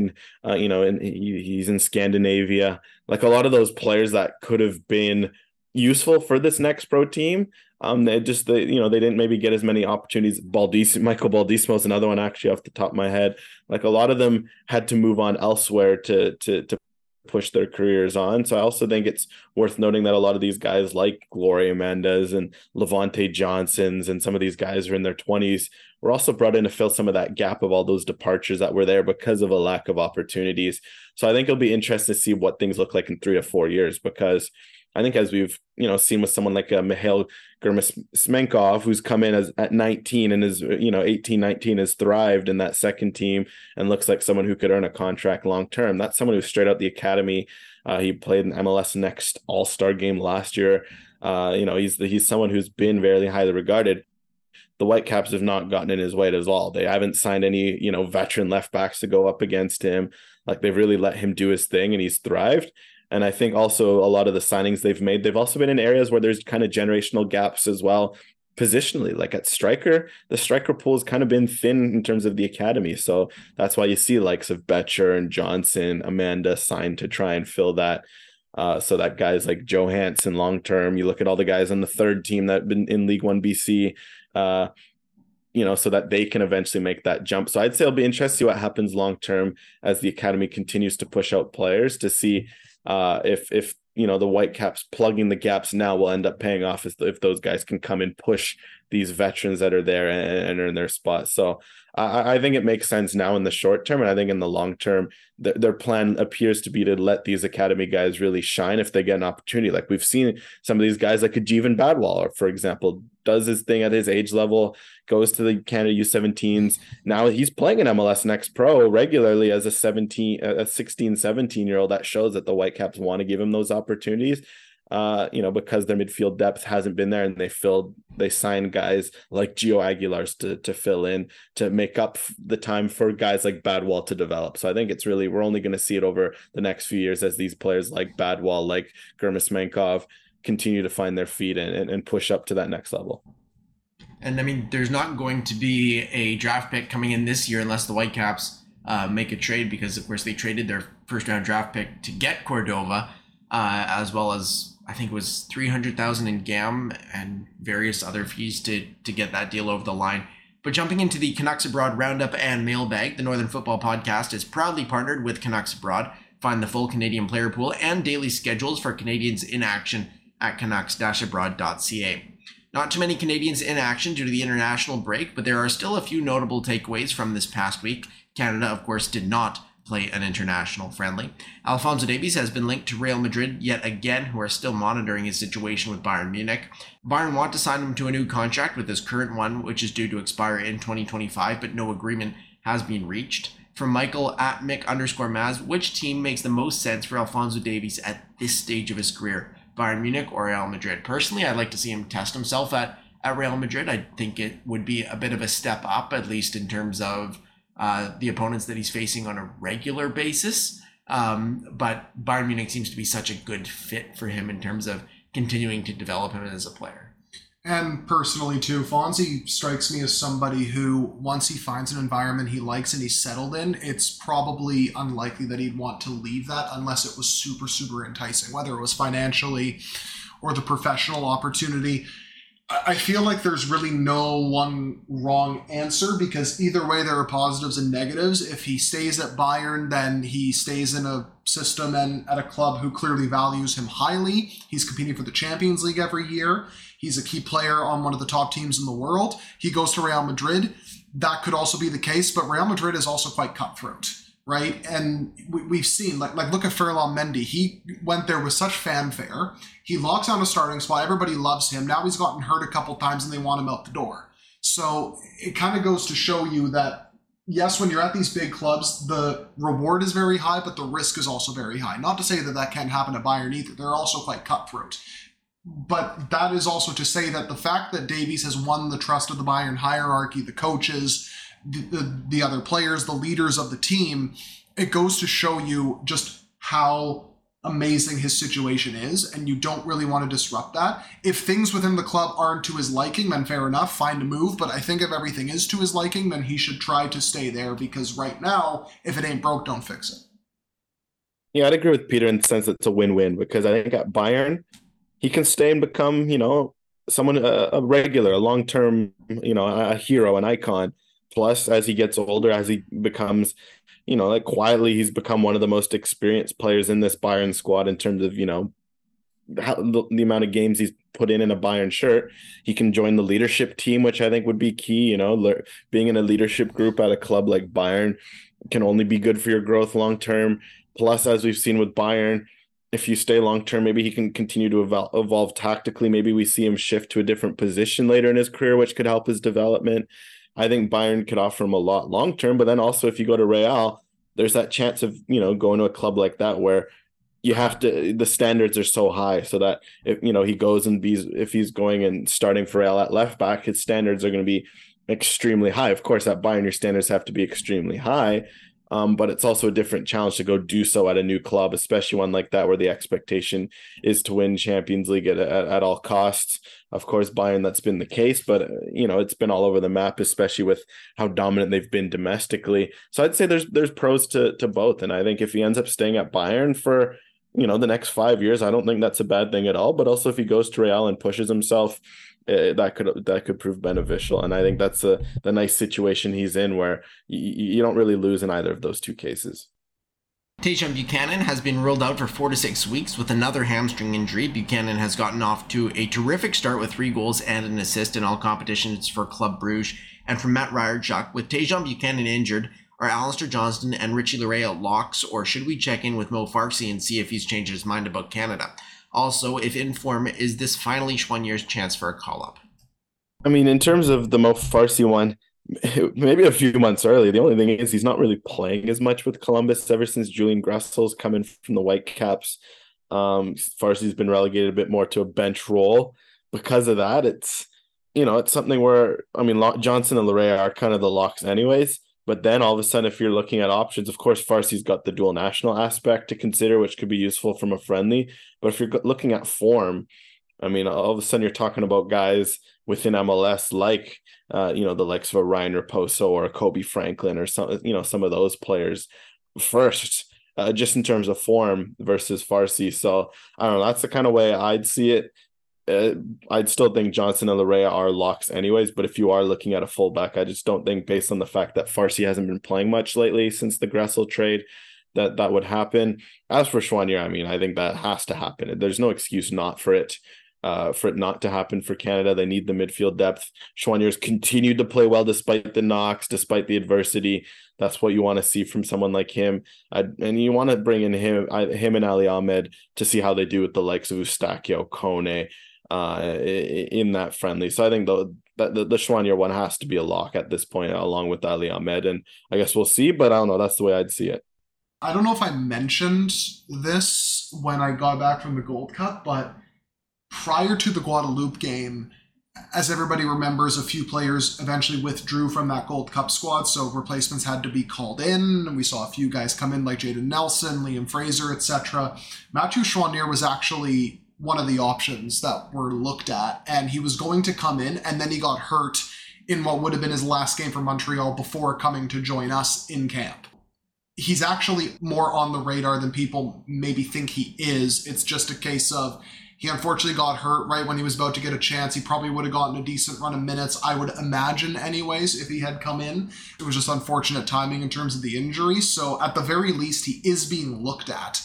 he's in Scandinavia. Like a lot of those players that could have been useful for this next pro team, they didn't maybe get as many opportunities. Michael Baldisimo is another one, actually, off the top of my head. Like a lot of them had to move on elsewhere to push their careers on. So I also think it's worth noting that a lot of these guys like Gloria Mendes and Levante Johnsons and some of these guys are in their 20s were also brought in to fill some of that gap of all those departures that were there because of a lack of opportunities. So I think it'll be interesting to see what things look like in 3 to 4 years, because I think as we've seen with someone like Mikhail Germismenkov, who's come in at 19 and is 18, 19, has thrived in that second team and looks like someone who could earn a contract long term. That's someone who's straight out the academy. He played in MLS Next All-Star game last year. He's someone who's been very highly regarded. The Whitecaps have not gotten in his way at all. They haven't signed any veteran left backs to go up against him. Like they've really let him do his thing, and he's thrived. And I think also a lot of the signings they've made, they've also been in areas where there's kind of generational gaps as well, positionally. Like at striker, the striker pool has kind of been thin in terms of the academy. So that's why you see likes of Betcher and Johnson, Amanda signed to try and fill that. So that guys like Joe Hansen long term, you look at all the guys on the third team that have been in League One BC, so that they can eventually make that jump. So I'd say it'll be interesting to see what happens long term as the academy continues to push out players, to see if the Whitecaps plugging the gaps now will end up paying off if those guys can come and push these veterans that are there and earn their spot. So I think it makes sense now in the short term, and I think in the long term, their plan appears to be to let these academy guys really shine if they get an opportunity. Like we've seen some of these guys, like a Jeevan Badwal, for example, does his thing at his age level, goes to the Canada U17s. Now he's playing in MLS Next Pro regularly as a 16, 17-year-old. That shows that the Whitecaps want to give him those opportunities. Because their midfield depth hasn't been there, and they signed guys like Gio Aguilars to fill in, to make up the time for guys like Badwal to develop. So I think it's really, we're only going to see it over the next few years as these players like Badwal, like Germismenkov continue to find their feet and push up to that next level. And I mean, there's not going to be a draft pick coming in this year unless the Whitecaps make a trade, because of course they traded their first round draft pick to get Cordova, as well as I think it was $300,000 in GAM and various other fees to get that deal over the line. But jumping into the Canucks Abroad Roundup and Mailbag, the Northern Football Podcast is proudly partnered with Canucks Abroad. Find the full Canadian player pool and daily schedules for Canadians in action at canucks-abroad.ca. Not too many Canadians in action due to the international break, but there are still a few notable takeaways from this past week. Canada, of course, did not play an international friendly. Alphonso Davies has been linked to Real Madrid yet again, who are still monitoring his situation with Bayern Munich. Bayern want to sign him to a new contract with his current one, which is due to expire in 2025, but no agreement has been reached. From Michael at Mick_Maz, which team makes the most sense for Alphonso Davies at this stage of his career? Bayern Munich or Real Madrid? Personally, I'd like to see him test himself at Real Madrid. I think it would be a bit of a step up, at least in terms of the opponents that he's facing on a regular basis. But Bayern Munich seems to be such a good fit for him in terms of continuing to develop him as a player. And personally too, Fonzie strikes me as somebody who, once he finds an environment he likes and he's settled in, it's probably unlikely that he'd want to leave that unless it was super, super enticing, whether it was financially or the professional opportunity. I feel like there's really no one wrong answer, because either way there are positives and negatives. If he stays at Bayern, then he stays in a system and at a club who clearly values him highly. He's competing for the Champions League every year. He's a key player on one of the top teams in the world. He goes to Real Madrid. That could also be the case, but Real Madrid is also quite cutthroat, right? And we've seen, like look at Ferland Mendy. He went there with such fanfare. He locks down a starting spot. Everybody loves him. Now he's gotten hurt a couple times and they want him out the door. So it kind of goes to show you that, yes, when you're at these big clubs, the reward is very high, but the risk is also very high. Not to say that that can't happen at Bayern either. They're also quite cutthroat. But that is also to say that the fact that Davies has won the trust of the Bayern hierarchy, the coaches, the other players, the leaders of the team, it goes to show you just how amazing his situation is, and you don't really want to disrupt that. If things within the club aren't to his liking, then fair enough, find a move. But I think if everything is to his liking, then he should try to stay there, because right now, if it ain't broke, don't fix it. Yeah, I'd agree with Peter in the sense that it's a win-win, because I think at Bayern, he can stay and become, someone, a regular, a long-term, a hero, an icon. Plus, as he gets older, as he becomes, quietly, he's become one of the most experienced players in this Bayern squad in terms of, the amount of games he's put in a Bayern shirt. He can join the leadership team, which I think would be key. Being in a leadership group at a club like Bayern can only be good for your growth long-term. Plus, as we've seen with Bayern, if you stay long-term, maybe he can continue to evolve tactically. Maybe we see him shift to a different position later in his career, which could help his development. I think Bayern could offer him a lot long-term, but then also if you go to Real, there's that chance of, going to a club like that where you have to, the standards are so high so that if, he goes and if he's going and starting for Real at left back, his standards are going to be extremely high. Of course, at Bayern, your standards have to be extremely high. But it's also a different challenge to go do so at a new club, especially one like that where the expectation is to win Champions League at all costs. Of course, Bayern, that's been the case, but it's been all over the map, especially with how dominant they've been domestically. So I'd say there's pros to both, and I think if he ends up staying at Bayern for the next 5 years, I don't think that's a bad thing at all. But also if he goes to Real and pushes himself, that could prove beneficial. And I think that's the nice situation he's in, where you don't really lose in either of those two cases. Tajon Buchanan has been ruled out for 4 to 6 weeks with another hamstring injury. Buchanan has gotten off to a terrific start with 3 goals and an assist in all competitions for Club Bruges. And from Matt Ryerchuk, with Tajon Buchanan injured, are Alistair Johnston and Richie Laryea locks, or should we check in with Mo Farsi and see if he's changed his mind about Canada? Also, if in form, is this finally Choinier's chance for a call-up? I mean, in terms of the Mo Farsi one, maybe a few months early. The only thing is he's not really playing as much with Columbus ever since Julian Gressel's coming from the Whitecaps. Farsi's been relegated a bit more to a bench role. Because of that, it's something where, Johnson and Laryea are kind of the locks anyways. But then all of a sudden, if you're looking at options, of course, Farsi's got the dual national aspect to consider, which could be useful from a friendly. But if you're looking at form, all of a sudden you're talking about guys within MLS like, the likes of a Ryan Raposo or a Kobe Franklin or some of those players first, just in terms of form versus Farsi. So I don't know. That's the kind of way I'd see it. I'd still think Johnson and Laryea are locks anyways, but if you are looking at a fullback, I just don't think, based on the fact that Farsi hasn't been playing much lately since the Gressel trade, that would happen. As for Choinier, I think that has to happen. There's no excuse not for it not to happen for Canada. They need the midfield depth. Choinier's continued to play well despite the knocks, despite the adversity. That's what you want to see from someone like him. And you want to bring in him and Ali Ahmed to see how they do with the likes of Eustáquio, Kone, in that friendly. So I think the Choinier one has to be a lock at this point, along with Ali Ahmed, and I guess we'll see, but I don't know, that's the way I'd see it. I don't know if I mentioned this when I got back from the Gold Cup, but prior to the Guadeloupe game, as everybody remembers, a few players eventually withdrew from that Gold Cup squad, so replacements had to be called in, and we saw a few guys come in like Jayden Nelson, Liam Fraser, etc. Mathieu Choinier was actually one of the options that were looked at, and he was going to come in, and then he got hurt in what would have been his last game for Montreal before coming to join us in camp. He's actually more on the radar than people maybe think he is. It's just a case of he unfortunately got hurt right when he was about to get a chance. He probably would have gotten a decent run of minutes, I would imagine anyways, if he had come in. It was just unfortunate timing in terms of the injury. So at the very least, he is being looked at.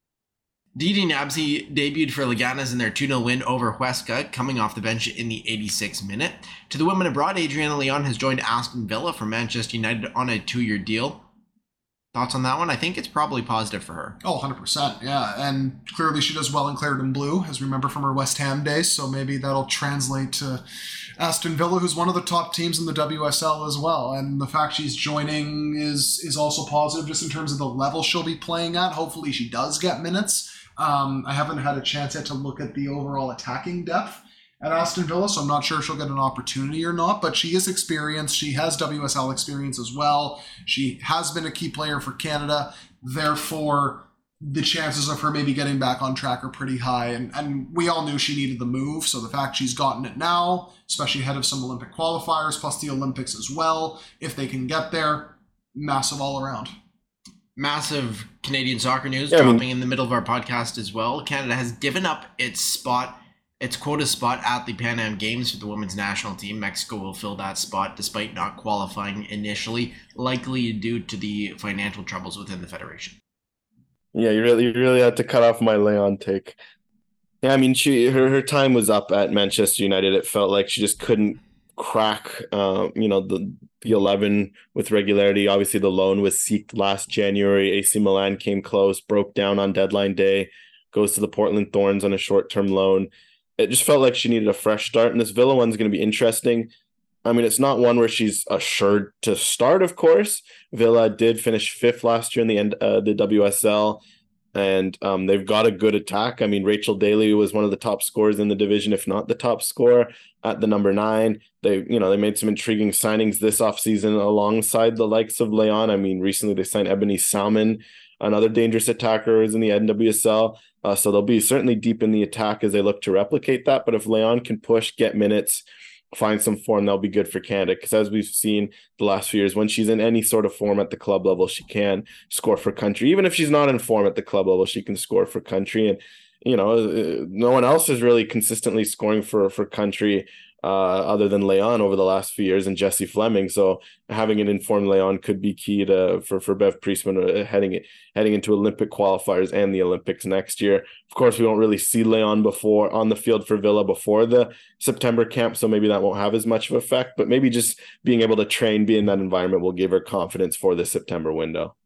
Didi Nabzi debuted for Leganes in their 2-0 win over Huesca, coming off the bench in the 86th minute. To the women abroad, Adriana Leon has joined Aston Villa from Manchester United on a 2-year deal. Thoughts on that one? I think it's probably positive for her. Oh, 100%, yeah. And clearly she does well in Clarendon Blue, as we remember from her West Ham days, so maybe that'll translate to Aston Villa, who's one of the top teams in the WSL as well. And the fact she's joining is also positive just in terms of the level she'll be playing at. Hopefully she does get minutes. I haven't had a chance yet to look at the overall attacking depth at Aston Villa, so I'm not sure if she'll get an opportunity or not, but she is experienced. She has WSL experience as well. She has been a key player for Canada. Therefore, the chances of her maybe getting back on track are pretty high, and we all knew she needed the move, so the fact she's gotten it now, especially ahead of some Olympic qualifiers, plus the Olympics as well, if they can get there, massive all around. Massive Canadian soccer news dropping in the middle of our podcast as well. Canada has given up its quota spot at the Pan Am Games for the women's national team. Mexico will fill that spot despite not qualifying initially, likely due to the financial troubles within the federation. Yeah, you really had to cut off my Leon take. Yeah, I mean, her time was up at Manchester United. It felt like she just couldn't crack, the 11 with regularity. Obviously, the loan was seeked last January. AC Milan came close, broke down on deadline day, goes to the Portland Thorns on a short-term loan. It just felt like she needed a fresh start, and this Villa one's going to be interesting. I mean, it's not one where she's assured to start, of course. Villa did finish 5th last year in the WSL, and they've got a good attack. I mean, Rachel Daly was one of the top scorers in the division, if not the top scorer at the number 9. They made some intriguing signings this offseason alongside the likes of Leon. I mean, recently they signed Ebony Salmon, another dangerous attacker who's in the NWSL. So they'll be certainly deep in the attack as they look to replicate that. But if Leon can push, get minutes, find some form, that'll be good for Canada. Because as we've seen the last few years, when she's in any sort of form at the club level, she can score for country. Even if she's not in form at the club level, she can score for country. And, no one else is really consistently scoring for country other than Leon over the last few years, and Jessie Fleming. So having an informed Leon could be key for Bev Priestman heading into Olympic qualifiers and the Olympics next year. Of course, we won't really see Leon before on the field for Villa before the September camp, so maybe that won't have as much of an effect, but maybe just being able to train, be in that environment will give her confidence for the September window.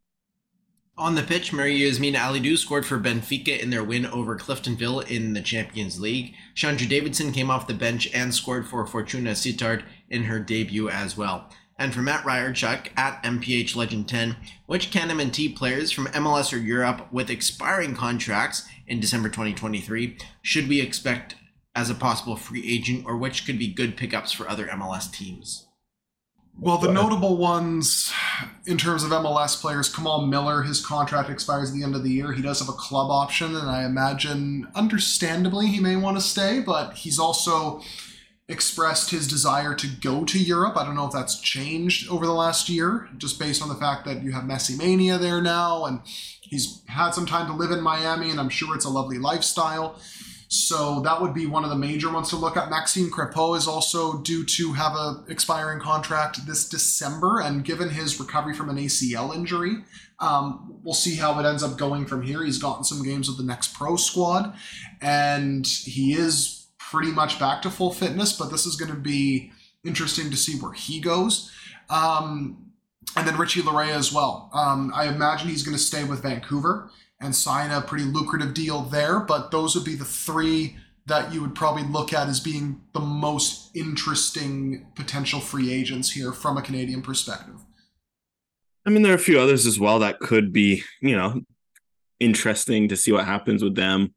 On the pitch, Marie-Yasmine Alidou scored for Benfica in their win over Cliftonville in the Champions League. Chandra Davidson came off the bench and scored for Fortuna Sittard in her debut as well. And for Matt Ryerchuk at MPH Legend 10, which Can M&T players from MLS or Europe with expiring contracts in December 2023 should we expect as a possible free agent, or which could be good pickups for other MLS teams? Well, the notable ones in terms of MLS players, Kamal Miller, his contract expires at the end of the year. He does have a club option, and I imagine, understandably, he may want to stay, but he's also expressed his desire to go to Europe. I don't know if that's changed over the last year, just based on the fact that you have Messi Mania there now, and he's had some time to live in Miami, and I'm sure it's a lovely lifestyle. So that would be one of the major ones to look at. Maxime Crépeau is also due to have an expiring contract this December, and given his recovery from an ACL injury, we'll see how it ends up going from here. He's gotten some games with the Next Pro squad, and he is pretty much back to full fitness, but this is going to be interesting to see where he goes. And then Richie Laryea as well. I imagine he's going to stay with Vancouver and sign a pretty lucrative deal there, but those would be the 3 that you would probably look at as being the most interesting potential free agents here from a Canadian perspective. I mean, there are a few others as well that could be, interesting to see what happens with them.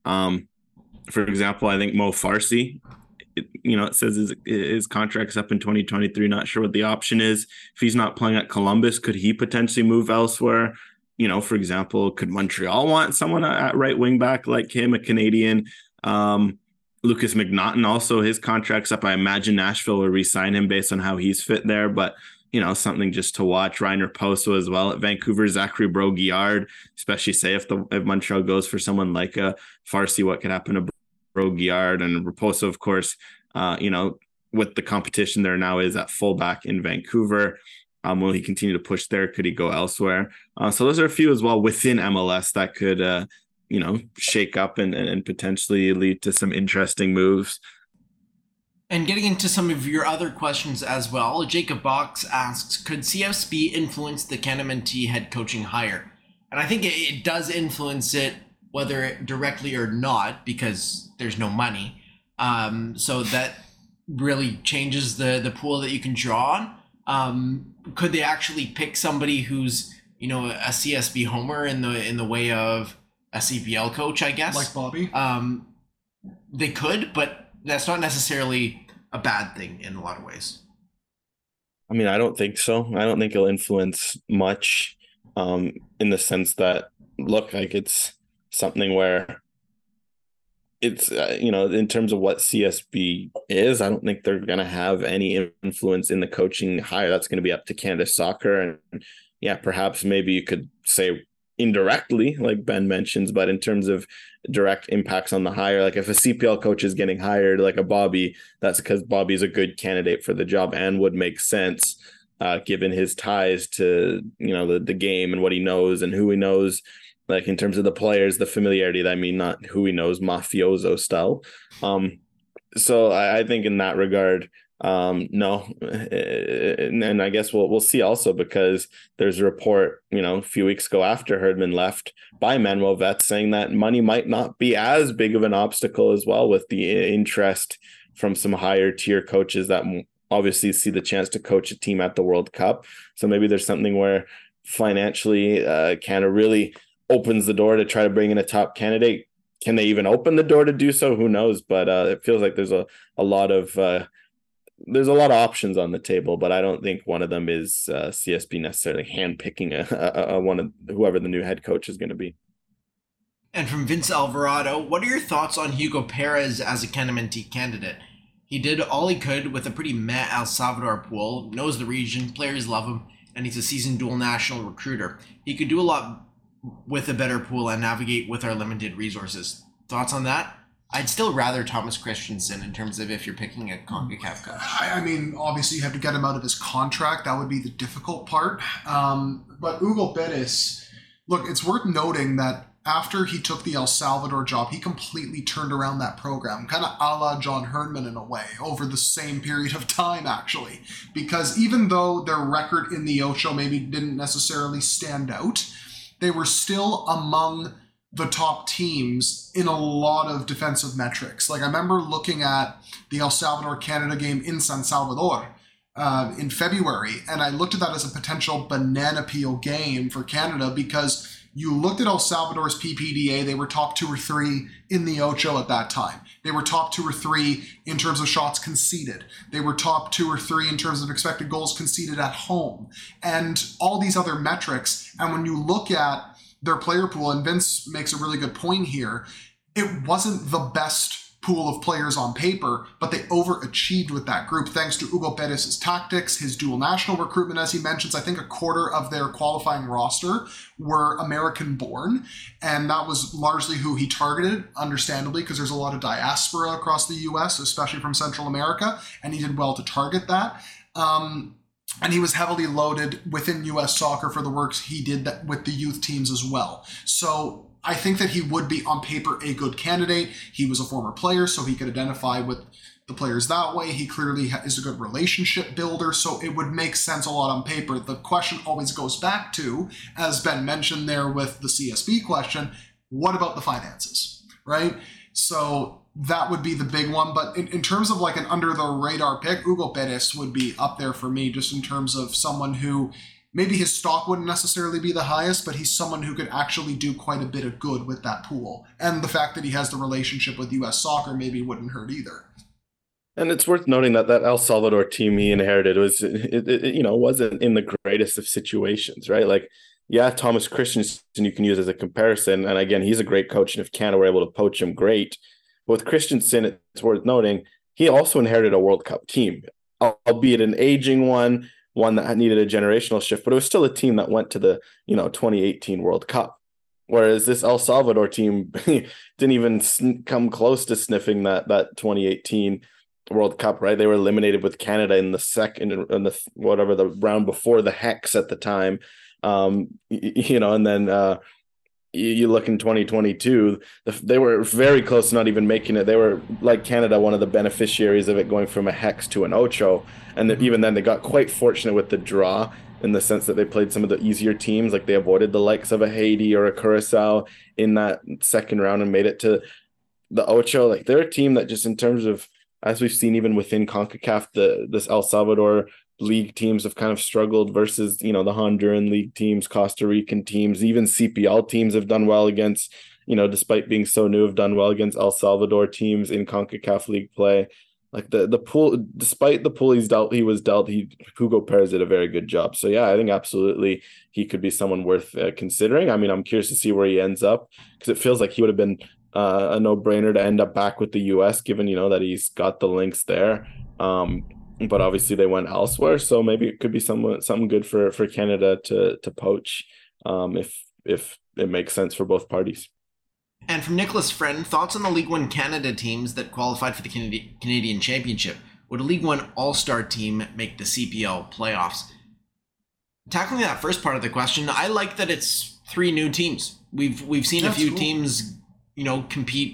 For example, I think Mo Farsi, it says his contract's up in 2023. Not sure what the option is. If he's not playing at Columbus, could he potentially move elsewhere? For example, could Montreal want someone at right wing back like him, a Canadian? Lucas McNaughton, also his contract's up. I imagine Nashville will re-sign him based on how he's fit there, but something just to watch. Ryan Raposo as well at Vancouver. Zachary Brault-Guillard, especially say if Montreal goes for someone like a Farsi, what could happen to Brault-Guillard? And Raposo, of course, with the competition there now is at fullback in Vancouver. Will he continue to push there? Could he go elsewhere? So those are a few as well within MLS that could shake up and potentially lead to some interesting moves. And getting into some of your other questions as well, Jacob Box asks, could CSB influence the Canada head coaching hire? And I think it does influence it, whether directly or not, because there's no money. So that really changes the pool that you can draw on. Could they actually pick somebody who's, a CSB homer in the way of a CPL coach, I guess? Like Bobby? They could, but that's not necessarily a bad thing in a lot of ways. I mean, I don't think so. I don't think it'll influence much in the sense that, look, like it's something where it's, in terms of what CSB is, I don't think they're going to have any influence in the coaching hire. That's going to be up to Canada Soccer. And yeah, perhaps maybe you could say indirectly, like Ben mentions, but in terms of direct impacts on the hire, like if a CPL coach is getting hired, like a Bobby, that's because Bobby's a good candidate for the job and would make sense given his ties to, the game and what he knows and who he knows, like in terms of the players, the familiarity, I mean, not who he knows, mafioso style. So I think in that regard, no. And I guess we'll see also, because there's a report, a few weeks ago after Herdman left by Manuel Veth saying that money might not be as big of an obstacle as well, with the interest from some higher tier coaches that obviously see the chance to coach a team at the World Cup. So maybe there's something where financially Canada really opens the door to try to bring in a top candidate. Can they even open the door to do so? Who knows? But it feels like there's a lot of options on the table, but I don't think one of them is CSB necessarily handpicking one of whoever the new head coach is going to be. And from Vince Alvarado, what are your thoughts on Hugo Perez as a Canada candidate? He did all he could with a pretty meh El Salvador pool, knows the region, players love him, and he's a seasoned dual national recruiter. He could do a lot with a better pool and navigate with our limited resources. Thoughts on that? I'd still rather Thomas Christensen in terms of if you're picking a CONCACAF coach. I mean, obviously you have to get him out of his contract. That would be the difficult part. But Hugo Perez, look, it's worth noting that after he took the El Salvador job, he completely turned around that program, kind of a la John Herdman in a way, over the same period of time, actually. Because even though their record in the Ocho maybe didn't necessarily stand out, they were still among the top teams in a lot of defensive metrics. Like I remember looking at the El Salvador-Canada game in San Salvador in February, and I looked at that as a potential banana peel game for Canada, because you looked at El Salvador's PPDA, they were top 2 or 3 in the Ocho at that time. They were top 2 or 3 in terms of shots conceded. They were top 2 or 3 in terms of expected goals conceded at home, and all these other metrics. And when you look at their player pool, and Vince makes a really good point here, it wasn't the best pool of players on paper, but they overachieved with that group thanks to Hugo Perez's tactics, his dual national recruitment, as he mentions. I think a quarter of their qualifying roster were American-born, and that was largely who he targeted, understandably, because there's a lot of diaspora across the U.S., especially from Central America, and he did well to target that. And he was heavily loaded within U.S. soccer for the works he did with the youth teams as well. So I think that he would be, on paper, a good candidate. He was a former player, so he could identify with the players that way. He clearly is a good relationship builder, so it would make sense a lot on paper. The question always goes back to, as Ben mentioned there with the CSB question, what about the finances, right? So that would be the big one. But in terms of like an under-the-radar pick, Hugo Perez would be up there for me, just in terms of someone who maybe his stock wouldn't necessarily be the highest, but he's someone who could actually do quite a bit of good with that pool. And the fact that he has the relationship with U.S. soccer maybe wouldn't hurt either. And it's worth noting that El Salvador team he inherited wasn't in the greatest of situations, right? Like, yeah, Thomas Christensen you can use as a comparison. And again, he's a great coach. And if Canada were able to poach him, great. But with Christensen, it's worth noting, he also inherited a World Cup team, albeit an aging one that needed a generational shift, but it was still a team that went to the 2018 World Cup. Whereas this El Salvador team didn't even come close to sniffing that 2018 World Cup, right? They were eliminated with Canada in the round before the Hex at the time. And then you look in 2022, they were very close to not even making it. They were, like Canada, one of the beneficiaries of it going from a Hex to an Ocho. And even then they got quite fortunate with the draw in the sense that they played some of the easier teams. Like they avoided the likes of a Haiti or a Curacao in that second round and made it to the Ocho. Like they're a team that just in terms of, as we've seen even within CONCACAF, this El Salvador league teams have kind of struggled versus, the Honduran league teams, Costa Rican teams, even CPL teams have done well against, despite being so new, have done well against El Salvador teams in CONCACAF league play. Like the pool, despite the pool he was dealt, Hugo Perez did a very good job. So yeah, I think absolutely he could be someone worth considering. I mean, I'm curious to see where he ends up because it feels like he would have been a no-brainer to end up back with the U.S. given, that he's got the links there. But obviously they went elsewhere, so maybe it could be something good for Canada to poach if it makes sense for both parties. And from Nicholas Friend, thoughts on the League One Canada teams that qualified for the Canadian Championship? Would a League One All-Star team make the CPL playoffs? Tackling that first part of the question, I like that it's 3 new teams. We've seen a few teams, compete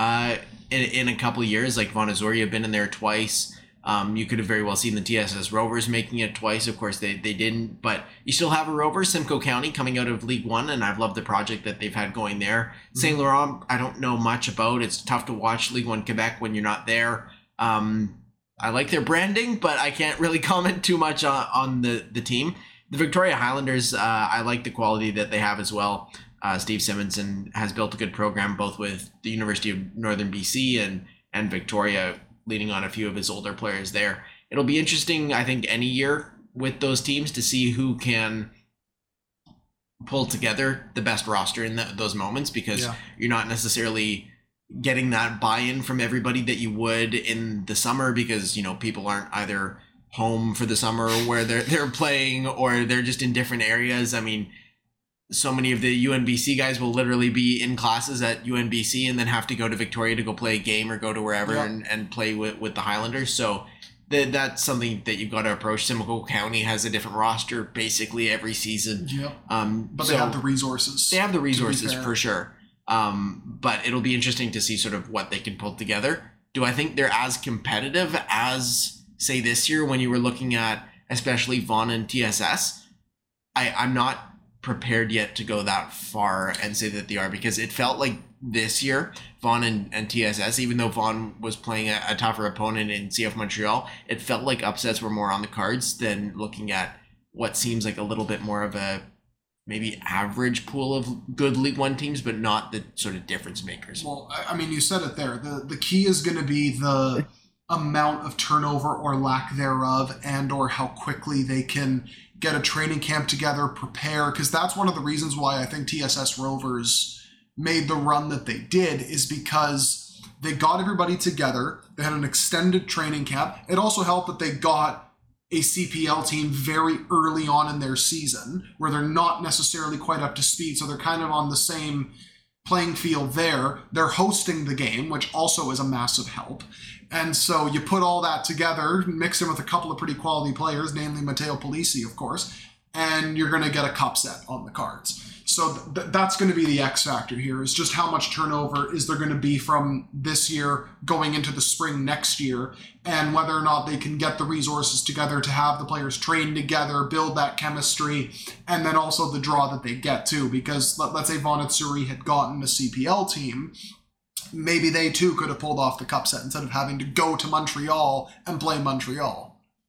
in a couple of years, like Vaughan Azoria have been in there twice. You could have very well seen the TSS Rovers making it twice. Of course, they didn't, but you still have a Rover, Simcoe County, coming out of League One, and I've loved the project that they've had going there. St. Laurent, I don't know much about. It's tough to watch League One Quebec when you're not there. I like their branding, but I can't really comment too much on the team. The Victoria Highlanders, I like the quality that they have as well. Steve Simonson has built a good program both with the University of Northern BC and Victoria, leading on a few of his older players there. It'll be interesting, I think, any year with those teams to see who can pull together the best roster in those moments, because you're not necessarily getting that buy-in from everybody that you would in the summer, because people aren't either home for the summer where they're playing, or they're just in different areas. I mean, so many of the UNBC guys will literally be in classes at UNBC and then have to go to Victoria to go play a game or go to wherever and play with the Highlanders. So that's something that you've got to approach. Simcoe County has a different roster basically every season. But they have the resources. They have the resources for sure. But it'll be interesting to see sort of what they can pull together. Do I think they're as competitive as, say, this year when you were looking at especially Vaughan and TSS? I'm not prepared yet to go that far and say that they are, because it felt like this year Vaughan and TSS, even though Vaughan was playing a tougher opponent in CF Montreal, it felt like upsets were more on the cards than looking at what seems like a little bit more of a maybe average pool of good League One teams, but not the sort of difference makers. Well, I mean, you said it there. The key is going to be the amount of turnover or lack thereof, and or how quickly they can get a training camp together, prepare, because that's one of the reasons why I think TSS Rovers made the run that they did, is because they got everybody together. They had an extended training camp. It also helped that they got a CPL team very early on in their season, where they're not necessarily quite up to speed, so they're kind of on the same playing field there. They're hosting the game, which also is a massive help. And so you put all that together, mix in with a couple of pretty quality players, namely Matteo Polisi, of course, and you're going to get a cup set on the cards. So that's going to be the X factor here, is just how much turnover is there going to be from this year going into the spring next year, and whether or not they can get the resources together to have the players train together, build that chemistry, and then also the draw that they get too. Because let's say Vaughan Atzuri had gotten a CPL team, maybe they too could have pulled off the cup set instead of having to go to Montreal and play Montreal.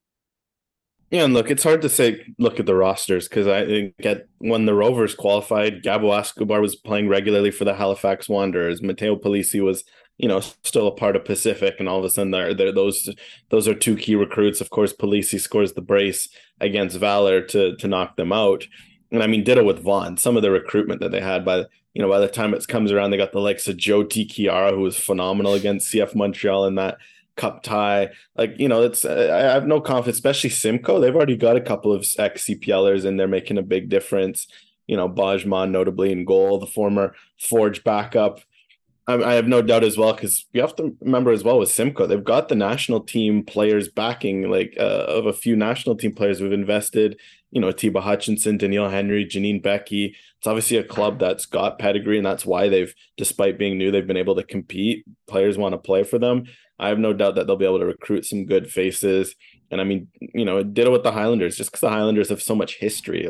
Yeah, and look, it's hard to say, look at the rosters, because I think when the Rovers qualified, Gabo Escobar was playing regularly for the Halifax Wanderers. Matteo Polisi was, still a part of Pacific, and all of a sudden those are 2 key recruits. Of course, Polisi scores the brace against Valor to knock them out. And I mean, ditto with Vaughan. Some of the recruitment that they had by the time it comes around, they got the likes of Joe T. Chiara, who was phenomenal against CF Montreal in that cup tie. Like, it's I have no confidence, especially Simcoe. They've already got a couple of ex-CPLers in there making a big difference. Bajman notably in goal, the former Forge backup. I have no doubt as well, because you have to remember as well with Simcoe, they've got the national team players backing, of a few national team players who've invested, Atiba Hutchinson, Danielle Henry, Janine Becky. It's obviously a club that's got pedigree, and that's why despite being new, they've been able to compete. Players want to play for them. I have no doubt that they'll be able to recruit some good faces. And I mean, ditto with the Highlanders, just because the Highlanders have so much history,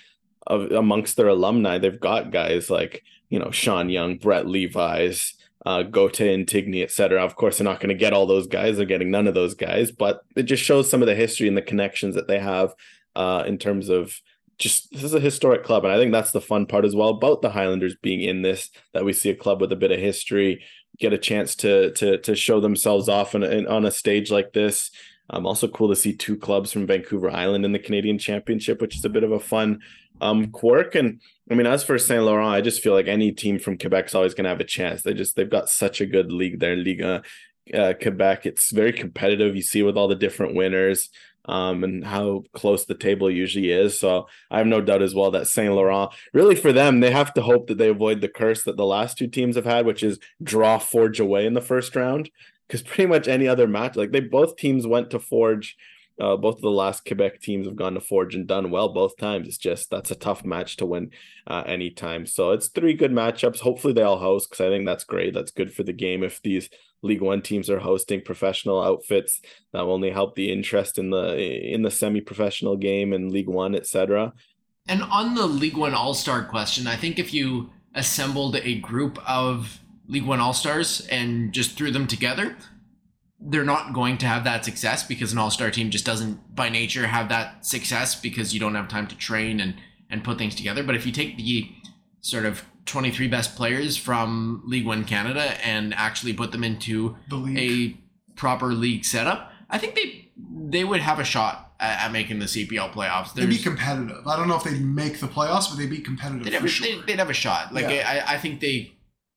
amongst their alumni, they've got guys like, Sean Young, Brett Levi's, Gaute Intigny, etc. Of course, they're not going to get all those guys. They're getting none of those guys, but it just shows some of the history and the connections that they have in terms of this is a historic club. And I think that's the fun part as well about the Highlanders being in this, that we see a club with a bit of history get a chance to show themselves off on a stage like this. Also cool to see two clubs from Vancouver Island in the Canadian Championship, which is a bit of a fun quirk. And I mean, as for Saint Laurent, I just feel like any team from Quebec is always going to have a chance. They've got such a good league there, Liga Quebec. It's very competitive. You see with all the different winners and how close the table usually is. So I have no doubt as well that Saint Laurent, really for them, they have to hope that they avoid the curse that the last two teams have had, which is draw Forge away in the first round. Because pretty much any other match, both teams went to Forge. Both of the last Quebec teams have gone to Forge and done well both times. It's just that's a tough match to win anytime. So it's three good matchups. Hopefully they all host, because I think that's great. That's good for the game. If these League One teams are hosting professional outfits, that will only help the interest in the semi-professional game and League One, etc. And on the League One All-Star question, I think if you assembled a group of League One All-Stars and just threw them together, they're not going to have that success, because an all-star team just doesn't by nature have that success, because you don't have time to train and put things together. But if you take the sort of 23 best players from League One Canada and actually put them into a proper league setup, I think they would have a shot at making the CPL playoffs. They'd be competitive. I don't know if they'd make the playoffs, but they'd be competitive for sure. They'd have a shot. I think they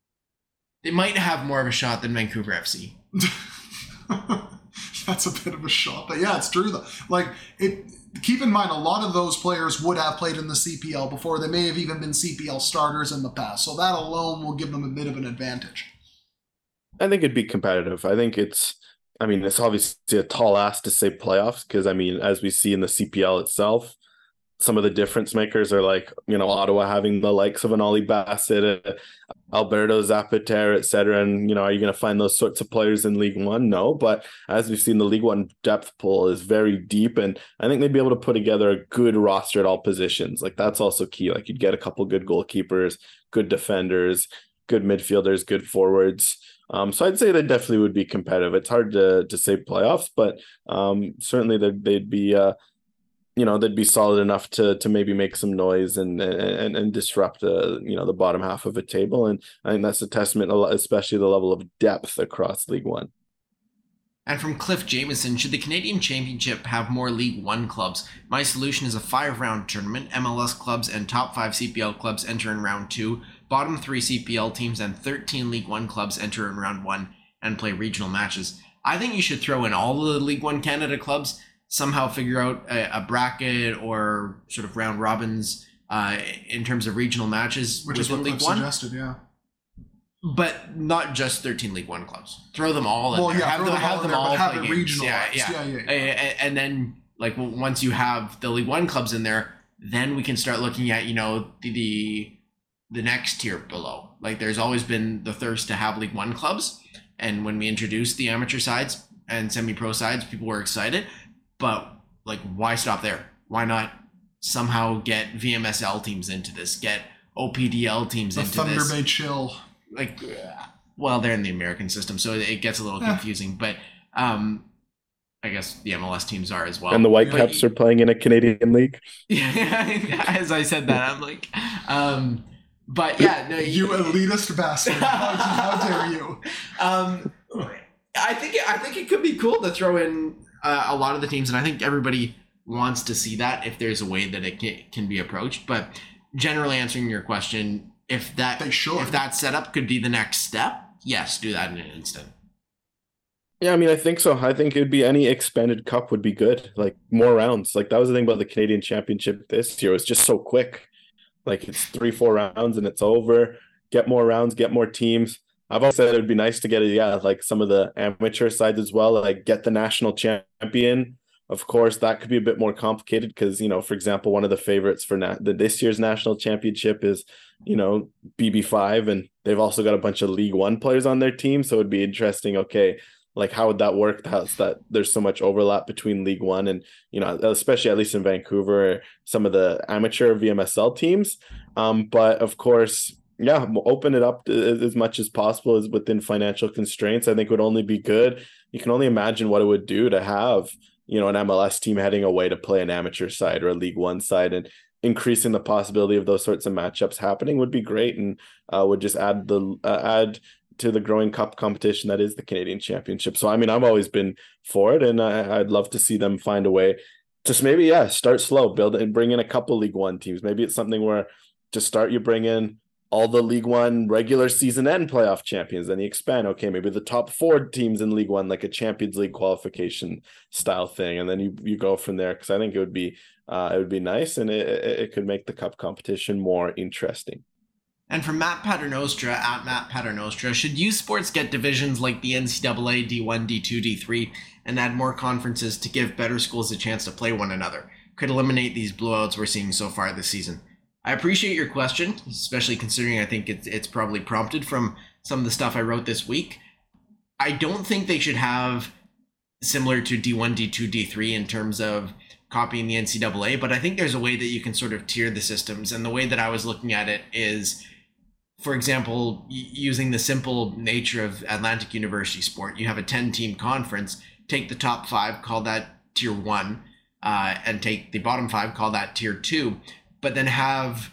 might have more of a shot than Vancouver FC. That's a bit of a shot, but yeah, it's true though. Keep in mind, a lot of those players would have played in the CPL before. They may have even been CPL starters in the past, so that alone will give them a bit of an advantage. I think it'd be competitive. I think it's obviously a tall ask to say playoffs, because as we see in the CPL itself, some of the difference makers are Ottawa having the likes of an Ollie Bassett, Alberto Zapater, etc. And, are you going to find those sorts of players in League One? No. But as we've seen, the League One depth pool is very deep. And I think they'd be able to put together a good roster at all positions. That's also key. You'd get a couple good goalkeepers, good defenders, good midfielders, good forwards. So I'd say they definitely would be competitive. It's hard to say playoffs, but certainly they'd be they'd be solid enough to maybe make some noise and disrupt the bottom half of a table. And I think that's a testament, especially the level of depth across League One. And from Cliff Jameson, should the Canadian Championship have more League One clubs? My solution is a 5-round tournament. MLS clubs and top 5 CPL clubs enter in round 2. Bottom 3 CPL teams and 13 League One clubs enter in round 1 and play regional matches. I think you should throw in all the League One Canada clubs, somehow figure out a bracket or sort of round robins in terms of regional matches, which is what League One suggested, yeah. But not just 13 League One clubs. Throw them all in there. Yeah, have them all have play it games. regionalized. Yeah. And then once you have the League One clubs in there, then we can start looking at the next tier below. There's always been the thirst to have League One clubs, and when we introduced the amateur sides and semi-pro sides, people were excited. But why stop there? Why not somehow get VMSL teams into this? Get OPDL teams into Thunder this? Bay Chill. Well, they're in the American system, so it gets a little confusing. But I guess the MLS teams are as well. And the Whitecaps are playing in a Canadian league. Yeah, as I said that, I'm but yeah, no, you elitist bastard! How dare you? I think it could be cool to throw in a lot of the teams, and I think everybody wants to see that if there's a way that it can be approached. But generally answering your question, if that setup could be the next step, yes, do that in an instant. Yeah, I mean, I think so. I think it'd be any expanded cup would be good. Like more rounds. Like that was the thing about the Canadian Championship this year. It was just so quick. Like it's 3-4 rounds and it's over. Get more rounds, get more teams. I've always said it'd be nice to get like some of the amateur sides as well. Like get the national champion. Of course, that could be a bit more complicated because, for example, one of the favorites for this year's national championship is, BB5, and they've also got a bunch of League One players on their team. So it'd be interesting. Okay, like how would that work? How's that there's so much overlap between League One and, especially at least in Vancouver, some of the amateur VMSL teams. But of course, yeah, open it up as much as possible as within financial constraints. I think would only be good. You can only imagine what it would do to have, an MLS team heading away to play an amateur side or a League One side, and increasing the possibility of those sorts of matchups happening would be great, and would just add to the growing cup competition that is the Canadian Championship. So, I mean, I've always been for it, and I'd love to see them find a way. Just maybe, start slow, build and bring in a couple League One teams. Maybe it's something where to start you bring in all the League One regular season and playoff champions. Then you expand. Okay, maybe the top 4 teams in League One, like a Champions League qualification style thing, and then you go from there. Because I think it would be nice, and it could make the cup competition more interesting. And from Matt Paternostra at Matt Paternostra, should youth sports get divisions like the NCAA D1, D2, D3, and add more conferences to give better schools a chance to play one another? Could eliminate these blowouts we're seeing so far this season. I appreciate your question, especially considering I think it's probably prompted from some of the stuff I wrote this week. I don't think they should have similar to D1, D2, D3 in terms of copying the NCAA, but I think there's a way that you can sort of tier the systems. And the way that I was looking at it is, for example, using the simple nature of Atlantic University sport, you have a 10-team conference, take the top 5, call that tier 1, and take the bottom 5, call that tier 2. But then have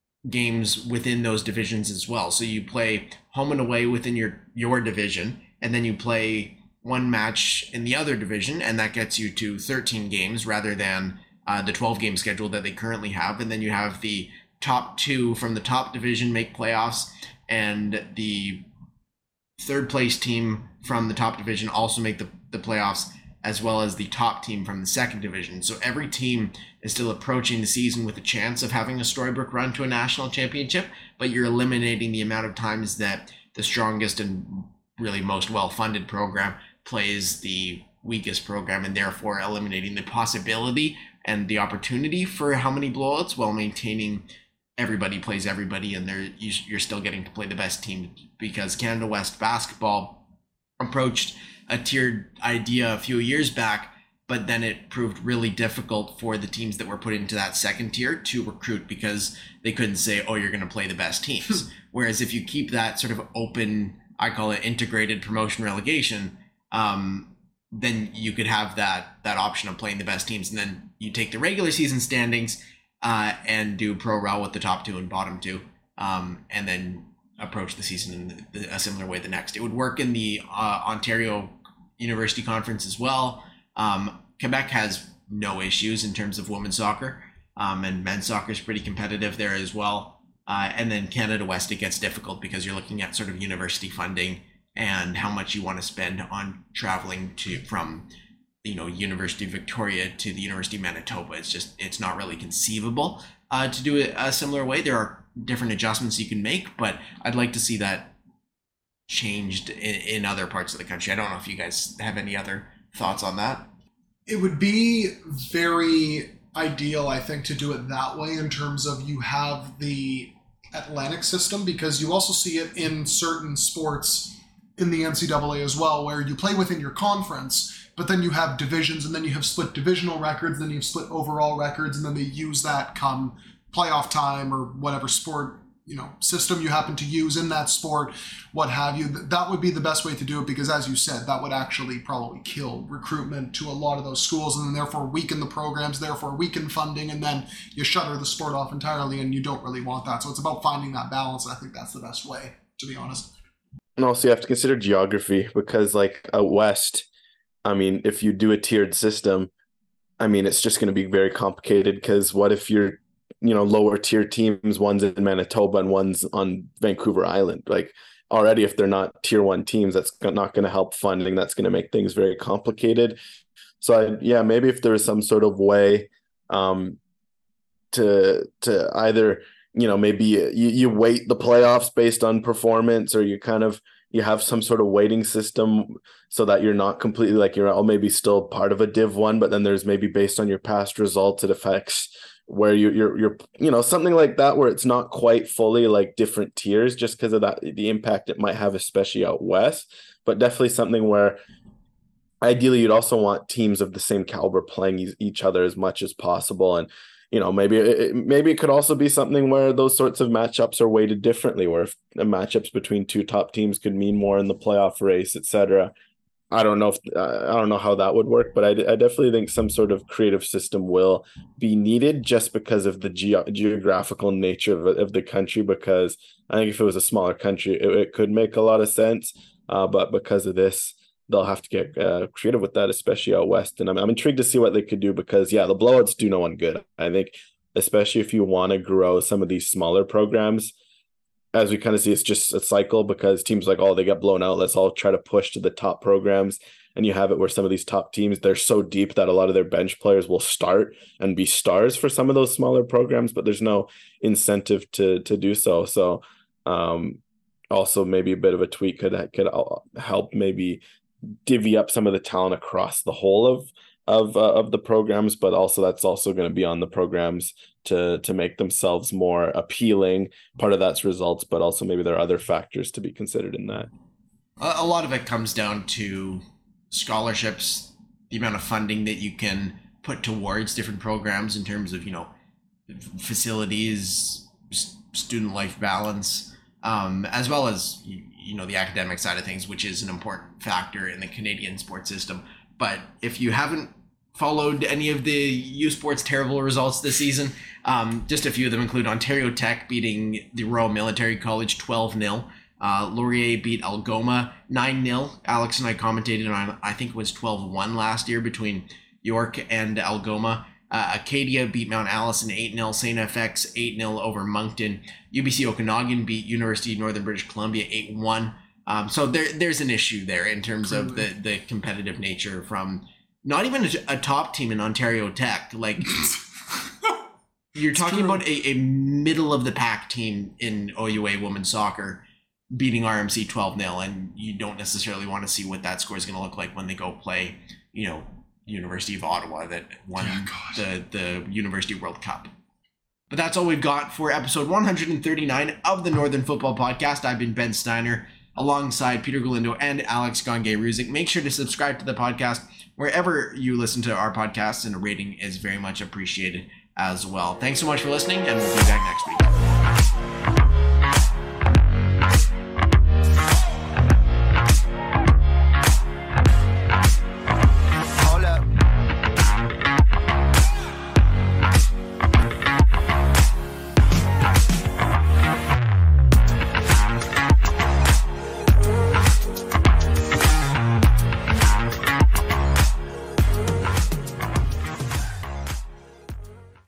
games within those divisions as well. So you play home and away within your division, and then you play one match in the other division, and that gets you to 13 games rather than the 12-game schedule that they currently have. And then you have the top 2 from the top division make playoffs, and the third place team from the top division also make the playoffs, as well as the top team from the second division. So every team is still approaching the season with a chance of having a storybook run to a national championship, but you're eliminating the amount of times that the strongest and really most well-funded program plays the weakest program, and therefore eliminating the possibility and the opportunity for how many blowouts, while maintaining everybody plays everybody, and you're still getting to play the best team. Because Canada West basketball approached a tiered idea a few years back, but then it proved really difficult for the teams that were put into that second tier to recruit, because they couldn't say, oh, you're going to play the best teams. Whereas if you keep that sort of open, I call it integrated promotion relegation, then you could have that option of playing the best teams. And then you take the regular season standings and do pro rel with the top 2 and bottom 2, and then approach the season in a similar way the next. It would work in the Ontario University Conference as well. Quebec has no issues in terms of women's soccer, and men's soccer is pretty competitive there as well. And then Canada West, it gets difficult because you're looking at sort of university funding and how much you want to spend on traveling from University of Victoria to the University of Manitoba. It's not really conceivable to do it a similar way. There are different adjustments you can make, but I'd like to see that changed in other parts of the country. I don't know if you guys have any other thoughts on that. It would be very ideal, I think, to do it that way, in terms of you have the Atlantic system, because you also see it in certain sports in the NCAA as well, where you play within your conference, but then you have divisions, and then you have split divisional records, then you have split overall records, and then they use that come playoff time or whatever sport system you happen to use in that sport, what have you. That would be the best way to do it, because as you said, that would actually probably kill recruitment to a lot of those schools, and then therefore weaken the programs, therefore weaken funding, and then you shutter the sport off entirely, and you don't really want that. So it's about finding that balance, and I think that's the best way, to be honest. And also you have to consider geography, because like out west, I mean, if you do a tiered system, I mean, it's just going to be very complicated because what if you're, lower tier teams, one's in Manitoba and one's on Vancouver Island? Like already, if they're not tier 1 teams, that's not going to help funding. That's going to make things very complicated. So maybe if there was some sort of way to either, maybe you weight the playoffs based on performance, or you have some sort of weighting system so that you're not completely like you're maybe still part of a Div 1, but then there's maybe based on your past results, it affects where you're something like that, where it's not quite fully like different tiers just because of that, the impact it might have, especially out west. But definitely something where ideally you'd also want teams of the same caliber playing each other as much as possible. And maybe it could also be something where those sorts of matchups are weighted differently, where if the matchups between 2 top teams could mean more in the playoff race, etc. I don't know how that would work, but I definitely think some sort of creative system will be needed just because of the geographical nature of the country. Because I think if it was a smaller country, it could make a lot of sense. But because of this, they'll have to get creative with that, especially out west. And I'm intrigued to see what they could do because, the blowouts do no one good. I think, especially if you want to grow some of these smaller programs, as we kind of see, it's just a cycle because teams like, they get blown out, let's all try to push to the top programs. And you have it where some of these top teams, they're so deep that a lot of their bench players will start and be stars for some of those smaller programs, but there's no incentive to do so. So also maybe a bit of a tweak could help maybe divvy up some of the talent across the whole of the programs, but also that's also going to be on the programs to make themselves more appealing. Part of that's results, but also maybe there are other factors to be considered in that. A lot of it comes down to scholarships, the amount of funding that you can put towards different programs in terms of, facilities, student life balance, as well as, the academic side of things, which is an important factor in the Canadian sports system. But if you haven't followed any of the U Sports terrible results this season, just a few of them include Ontario Tech beating the Royal Military College 12-0. Laurier beat Algoma 9-0. Alex and I commentated on, I think it was 12-1 last year between York and Algoma. Acadia beat Mount Allison 8-0. St. FX 8-0 over Moncton. UBC Okanagan beat University of Northern British Columbia 8-1. So there's an issue there in terms of the competitive nature from not even a top team in Ontario Tech. Like you're talking about a middle of the pack team in OUA women's soccer beating RMC 12-0, and you don't necessarily want to see what that score is going to look like when they go play, University of Ottawa that won the University World Cup. But that's all we've got for episode 139 of the Northern Football Podcast. I've been Ben Steiner alongside Peter Galindo and Alex Gangay-Ruzic. Make sure to subscribe to the podcast wherever you listen to our podcasts, and a rating is very much appreciated as well. Thanks so much for listening, and we'll be back next week.